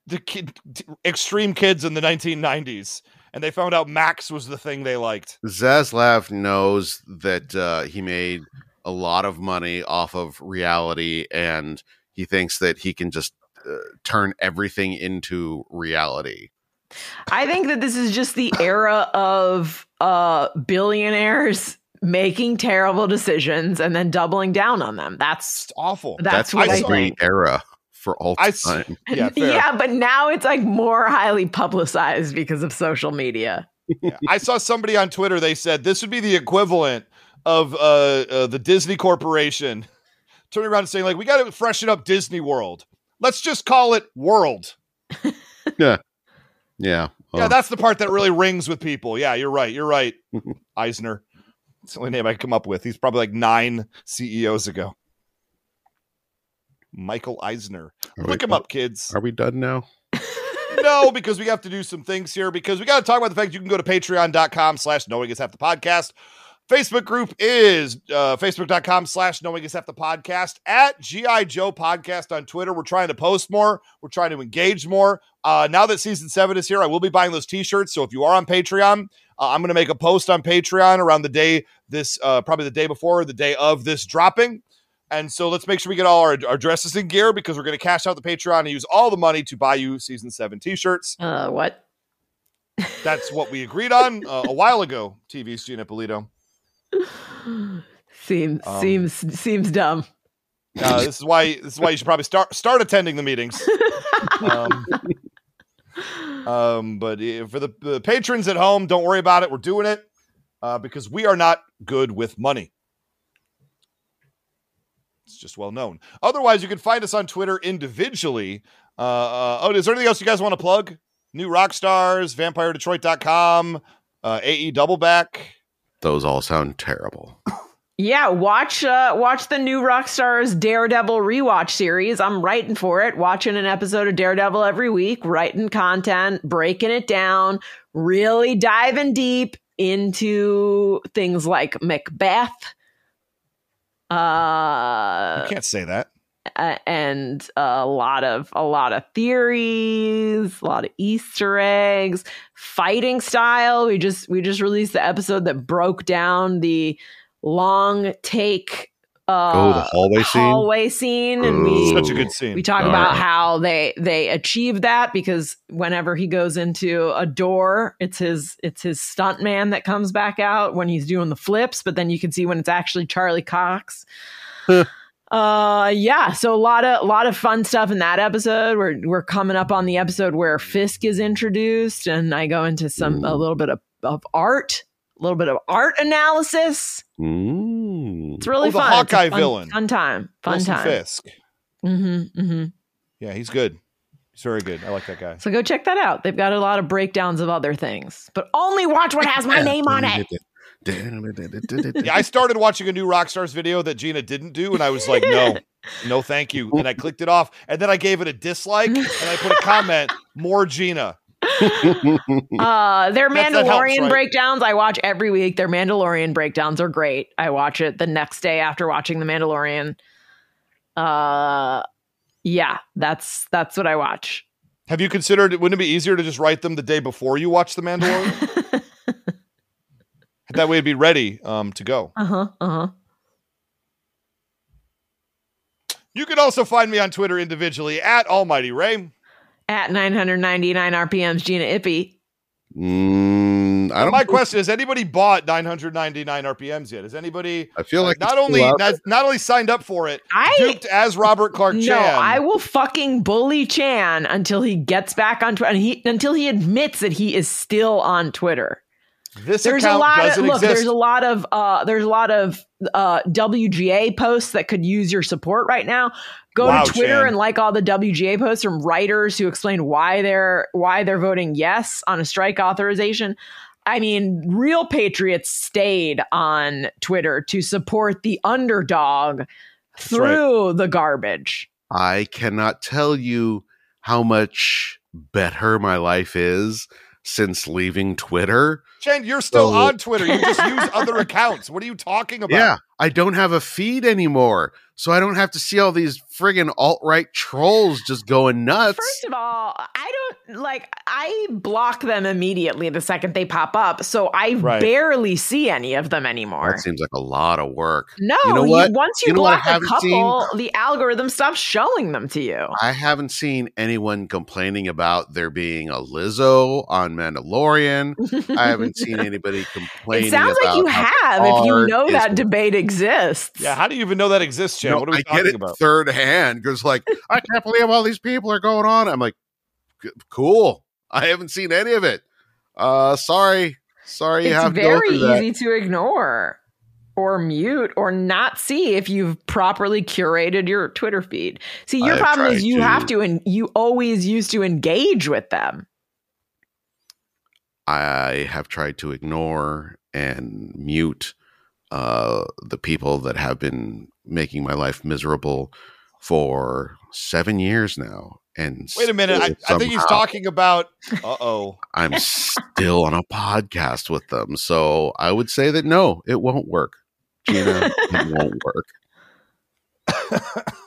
extreme kids in the 1990s, and they found out Max was the thing they liked. Zaslav knows that he made a lot of money off of reality, and he thinks that he can just turn everything into reality. I think that this is just the era of billionaires making terrible decisions and then doubling down on them. That's awful. That's what I think. Era for all time. Yeah, but now it's like more highly publicized because of social media. Yeah. I saw somebody on Twitter, they said this would be the equivalent of the Disney Corporation turning around and saying, like, we got to freshen up Disney World. Let's just call it World. Yeah. Yeah, that's the part that really rings with people. Yeah, you're right. Eisner. It's the only name I come up with. He's probably like 9 CEOs ago. Michael Eisner. Look him up, kids. Are we done now? No, because we have to do some things here, because we got to talk about the fact you can go to patreon.com/knowing is half the podcast. Facebook group is facebook.com/knowing is half the podcast. At G.I. Joe Podcast on Twitter. We're trying to post more. We're trying to engage more. Now that season 7 is here, I will be buying those t-shirts. So if you are on Patreon, I'm going to make a post on Patreon around the day this, probably the day before or the day of this dropping. And so let's make sure we get all our dresses in gear, because we're going to cash out the Patreon and use all the money to buy you season 7 t-shirts. What? That's what we agreed on a while ago. TV's Gina Polito. Seems dumb. This is why you should probably start attending the meetings. But for the patrons at home, don't worry about it. We're doing it because we are not good with money. It's just well known. Otherwise, you can find us on Twitter individually. Is there anything else you guys want to plug? New Rockstars, VampireDetroit.com, AE Doubleback. Those all sound terrible. Yeah, watch the new Rockstars Daredevil rewatch series. I'm writing for it, watching an episode of Daredevil every week, writing content, breaking it down, really diving deep into things like Macbeth. You can't say that. And a lot of theories, a lot of Easter eggs, fighting style. We just released the episode that broke down the long take the hallway scene, and such a good scene. We talk about how they achieved that, because whenever he goes into a door, it's his stunt man that comes back out when he's doing the flips, but then you can see when it's actually Charlie Cox. So a lot of fun stuff in that episode. We're coming up on the episode where Fisk is introduced, and I go into a little bit of art. A little bit of art analysis. It's really fun. The Hawkeye villain. Fun time. Fisk. Mm-hmm. Yeah, he's good. He's very good. I like that guy. So go check that out. They've got a lot of breakdowns of other things, but only watch what has my name on it. Yeah, I started watching a new Rockstars video that Gina didn't do, and I was like, no, thank you. And I clicked it off, and then I gave it a dislike, and I put a comment, more Gina. Their Mandalorian breakdowns I watch every week. Their Mandalorian breakdowns are great. I watch it the next day after watching the Mandalorian. That's what I watch. Have you considered, wouldn't it be easier to just write them the day before you watch the Mandalorian? That way it'd be ready to go. You can also find me on Twitter individually at Almighty Ray. At 999 RPMs, Gina Ippy. My question is: anybody bought 999 RPMs yet? Has anybody? I feel like not only signed up for it, duped as Robert Clark Chan. No, I will fucking bully Chan until he gets back on Twitter, until he admits that he is still on Twitter. There's a lot of WGA posts that could use your support right now. Go to Twitter and like all the WGA posts from writers who explain why they're voting yes on a strike authorization. I mean, real patriots stayed on Twitter to support the underdog through the garbage. I cannot tell you how much better my life is since leaving Twitter. Chen, you're still on Twitter. You just use other accounts. What are you talking about? Yeah, I don't have a feed anymore, so I don't have to see all these friggin' alt-right trolls just going nuts. First of all, I block them immediately the second they pop up, so I barely see any of them anymore. That seems like a lot of work. No, you know what? Once you block a couple, the algorithm stops showing them to you. I haven't seen anyone complaining about there being a Lizzo on Mandalorian. I haven't seen anybody complaining. It sounds like you have, if you know that debate exists. Yeah, how do you even know that exists, Chad? What are we talking about? Third hand, because I can't believe all these people are going on. I'm like, cool. I haven't seen any of it. Sorry. You have to go through that. It's very easy to ignore or mute or not see if you've properly curated your Twitter feed. See, your problem is you have to, and you always used to engage with them. I have tried to ignore and mute the people that have been making my life miserable for 7 years now. And wait a minute, I think he's talking about. I'm still on a podcast with them, so I would say that no, it won't work, Gina. It won't work.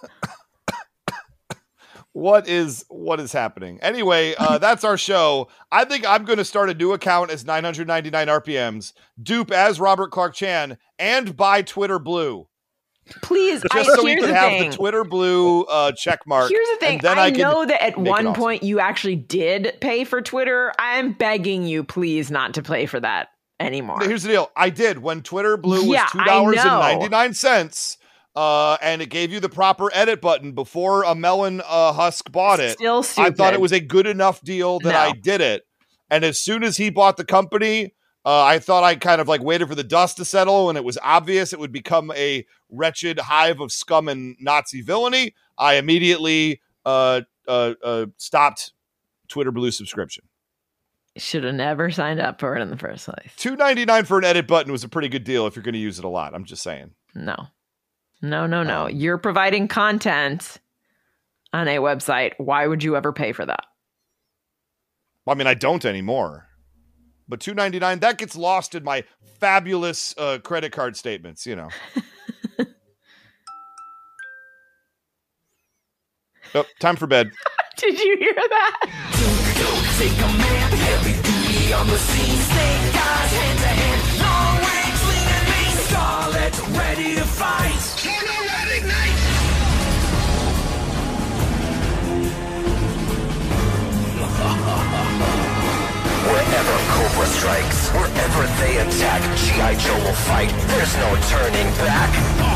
What is happening? Anyway, that's our show. I think I'm going to start a new account as 999 RPMs, dupe as Robert Clark Chan, and buy Twitter Blue. Please, just so we can have the Twitter Blue check mark. Here's the thing. I know that at one point you actually did pay for Twitter. I'm begging you, please, not to pay for that anymore. Here's the deal. I did when Twitter Blue was $2.99. And it gave you the proper edit button before a melon husk bought it. Still stupid. I thought it was a good enough deal that I did it. And as soon as he bought the company, I thought I kind of waited for the dust to settle, and it was obvious it would become a wretched hive of scum and Nazi villainy. I immediately stopped Twitter Blue subscription. Should have never signed up for it in the first place. $2.99 for an edit button was a pretty good deal if you're going to use it a lot. I'm just saying. No. You're providing content on a website. Why would you ever pay for that? I mean, I don't anymore. But $2.99, that gets lost in my fabulous credit card statements, you know. Oh, time for bed. Did you hear that? Take command, heavy duty on the scene. Snake eyes, hand to hand, long range, lean and mean. Scarlet, ready to fight. Torno, red ignite. Wherever Cobra strikes, wherever they attack, G.I. Joe will fight. There's no turning back.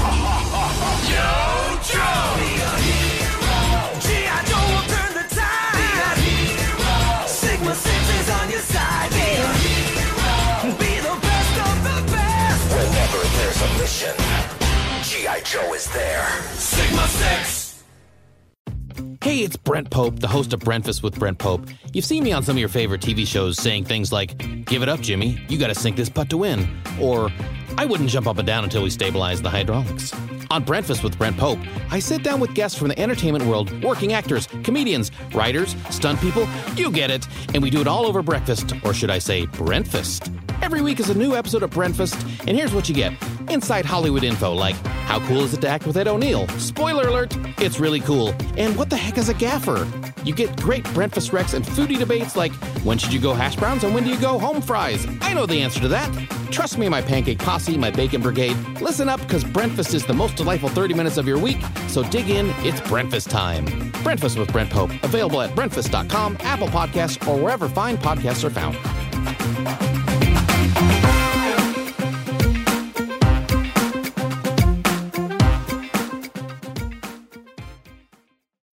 Yo, Joe, be a hero. G.I. Joe will turn the tide. Be a hero. Sigma 6 is on your side. Be a hero. Be the best of the best. Whenever there's a mission, G.I. Joe is there. Sigma 6. Hey, it's Brent Pope, the host of Breakfast with Brent Pope. You've seen me on some of your favorite TV shows saying things like, "Give it up, Jimmy, you gotta sink this putt to win," or "I wouldn't jump up and down until we stabilize the hydraulics." On Breakfast with Brent Pope, I sit down with guests from the entertainment world, working actors, comedians, writers, stunt people, you get it, and we do it all over breakfast, or should I say Brentfast. Every week is a new episode of Brentfast, and here's what you get. Inside Hollywood info like, how cool is it to act with Ed O'Neill? Spoiler alert, it's really cool. And what the heck is a gaffer? You get great Brentfast recs and foodie debates like, when should you go hash browns and when do you go home fries? I know the answer to that. Trust me, my pancake posse, my bacon brigade. Listen up, because Brentfast is the most delightful 30 minutes of your week, so dig in, it's Brentfast time. Brentfast with Brent Pope, available at Brentfast.com, Apple Podcasts, or wherever fine podcasts are found.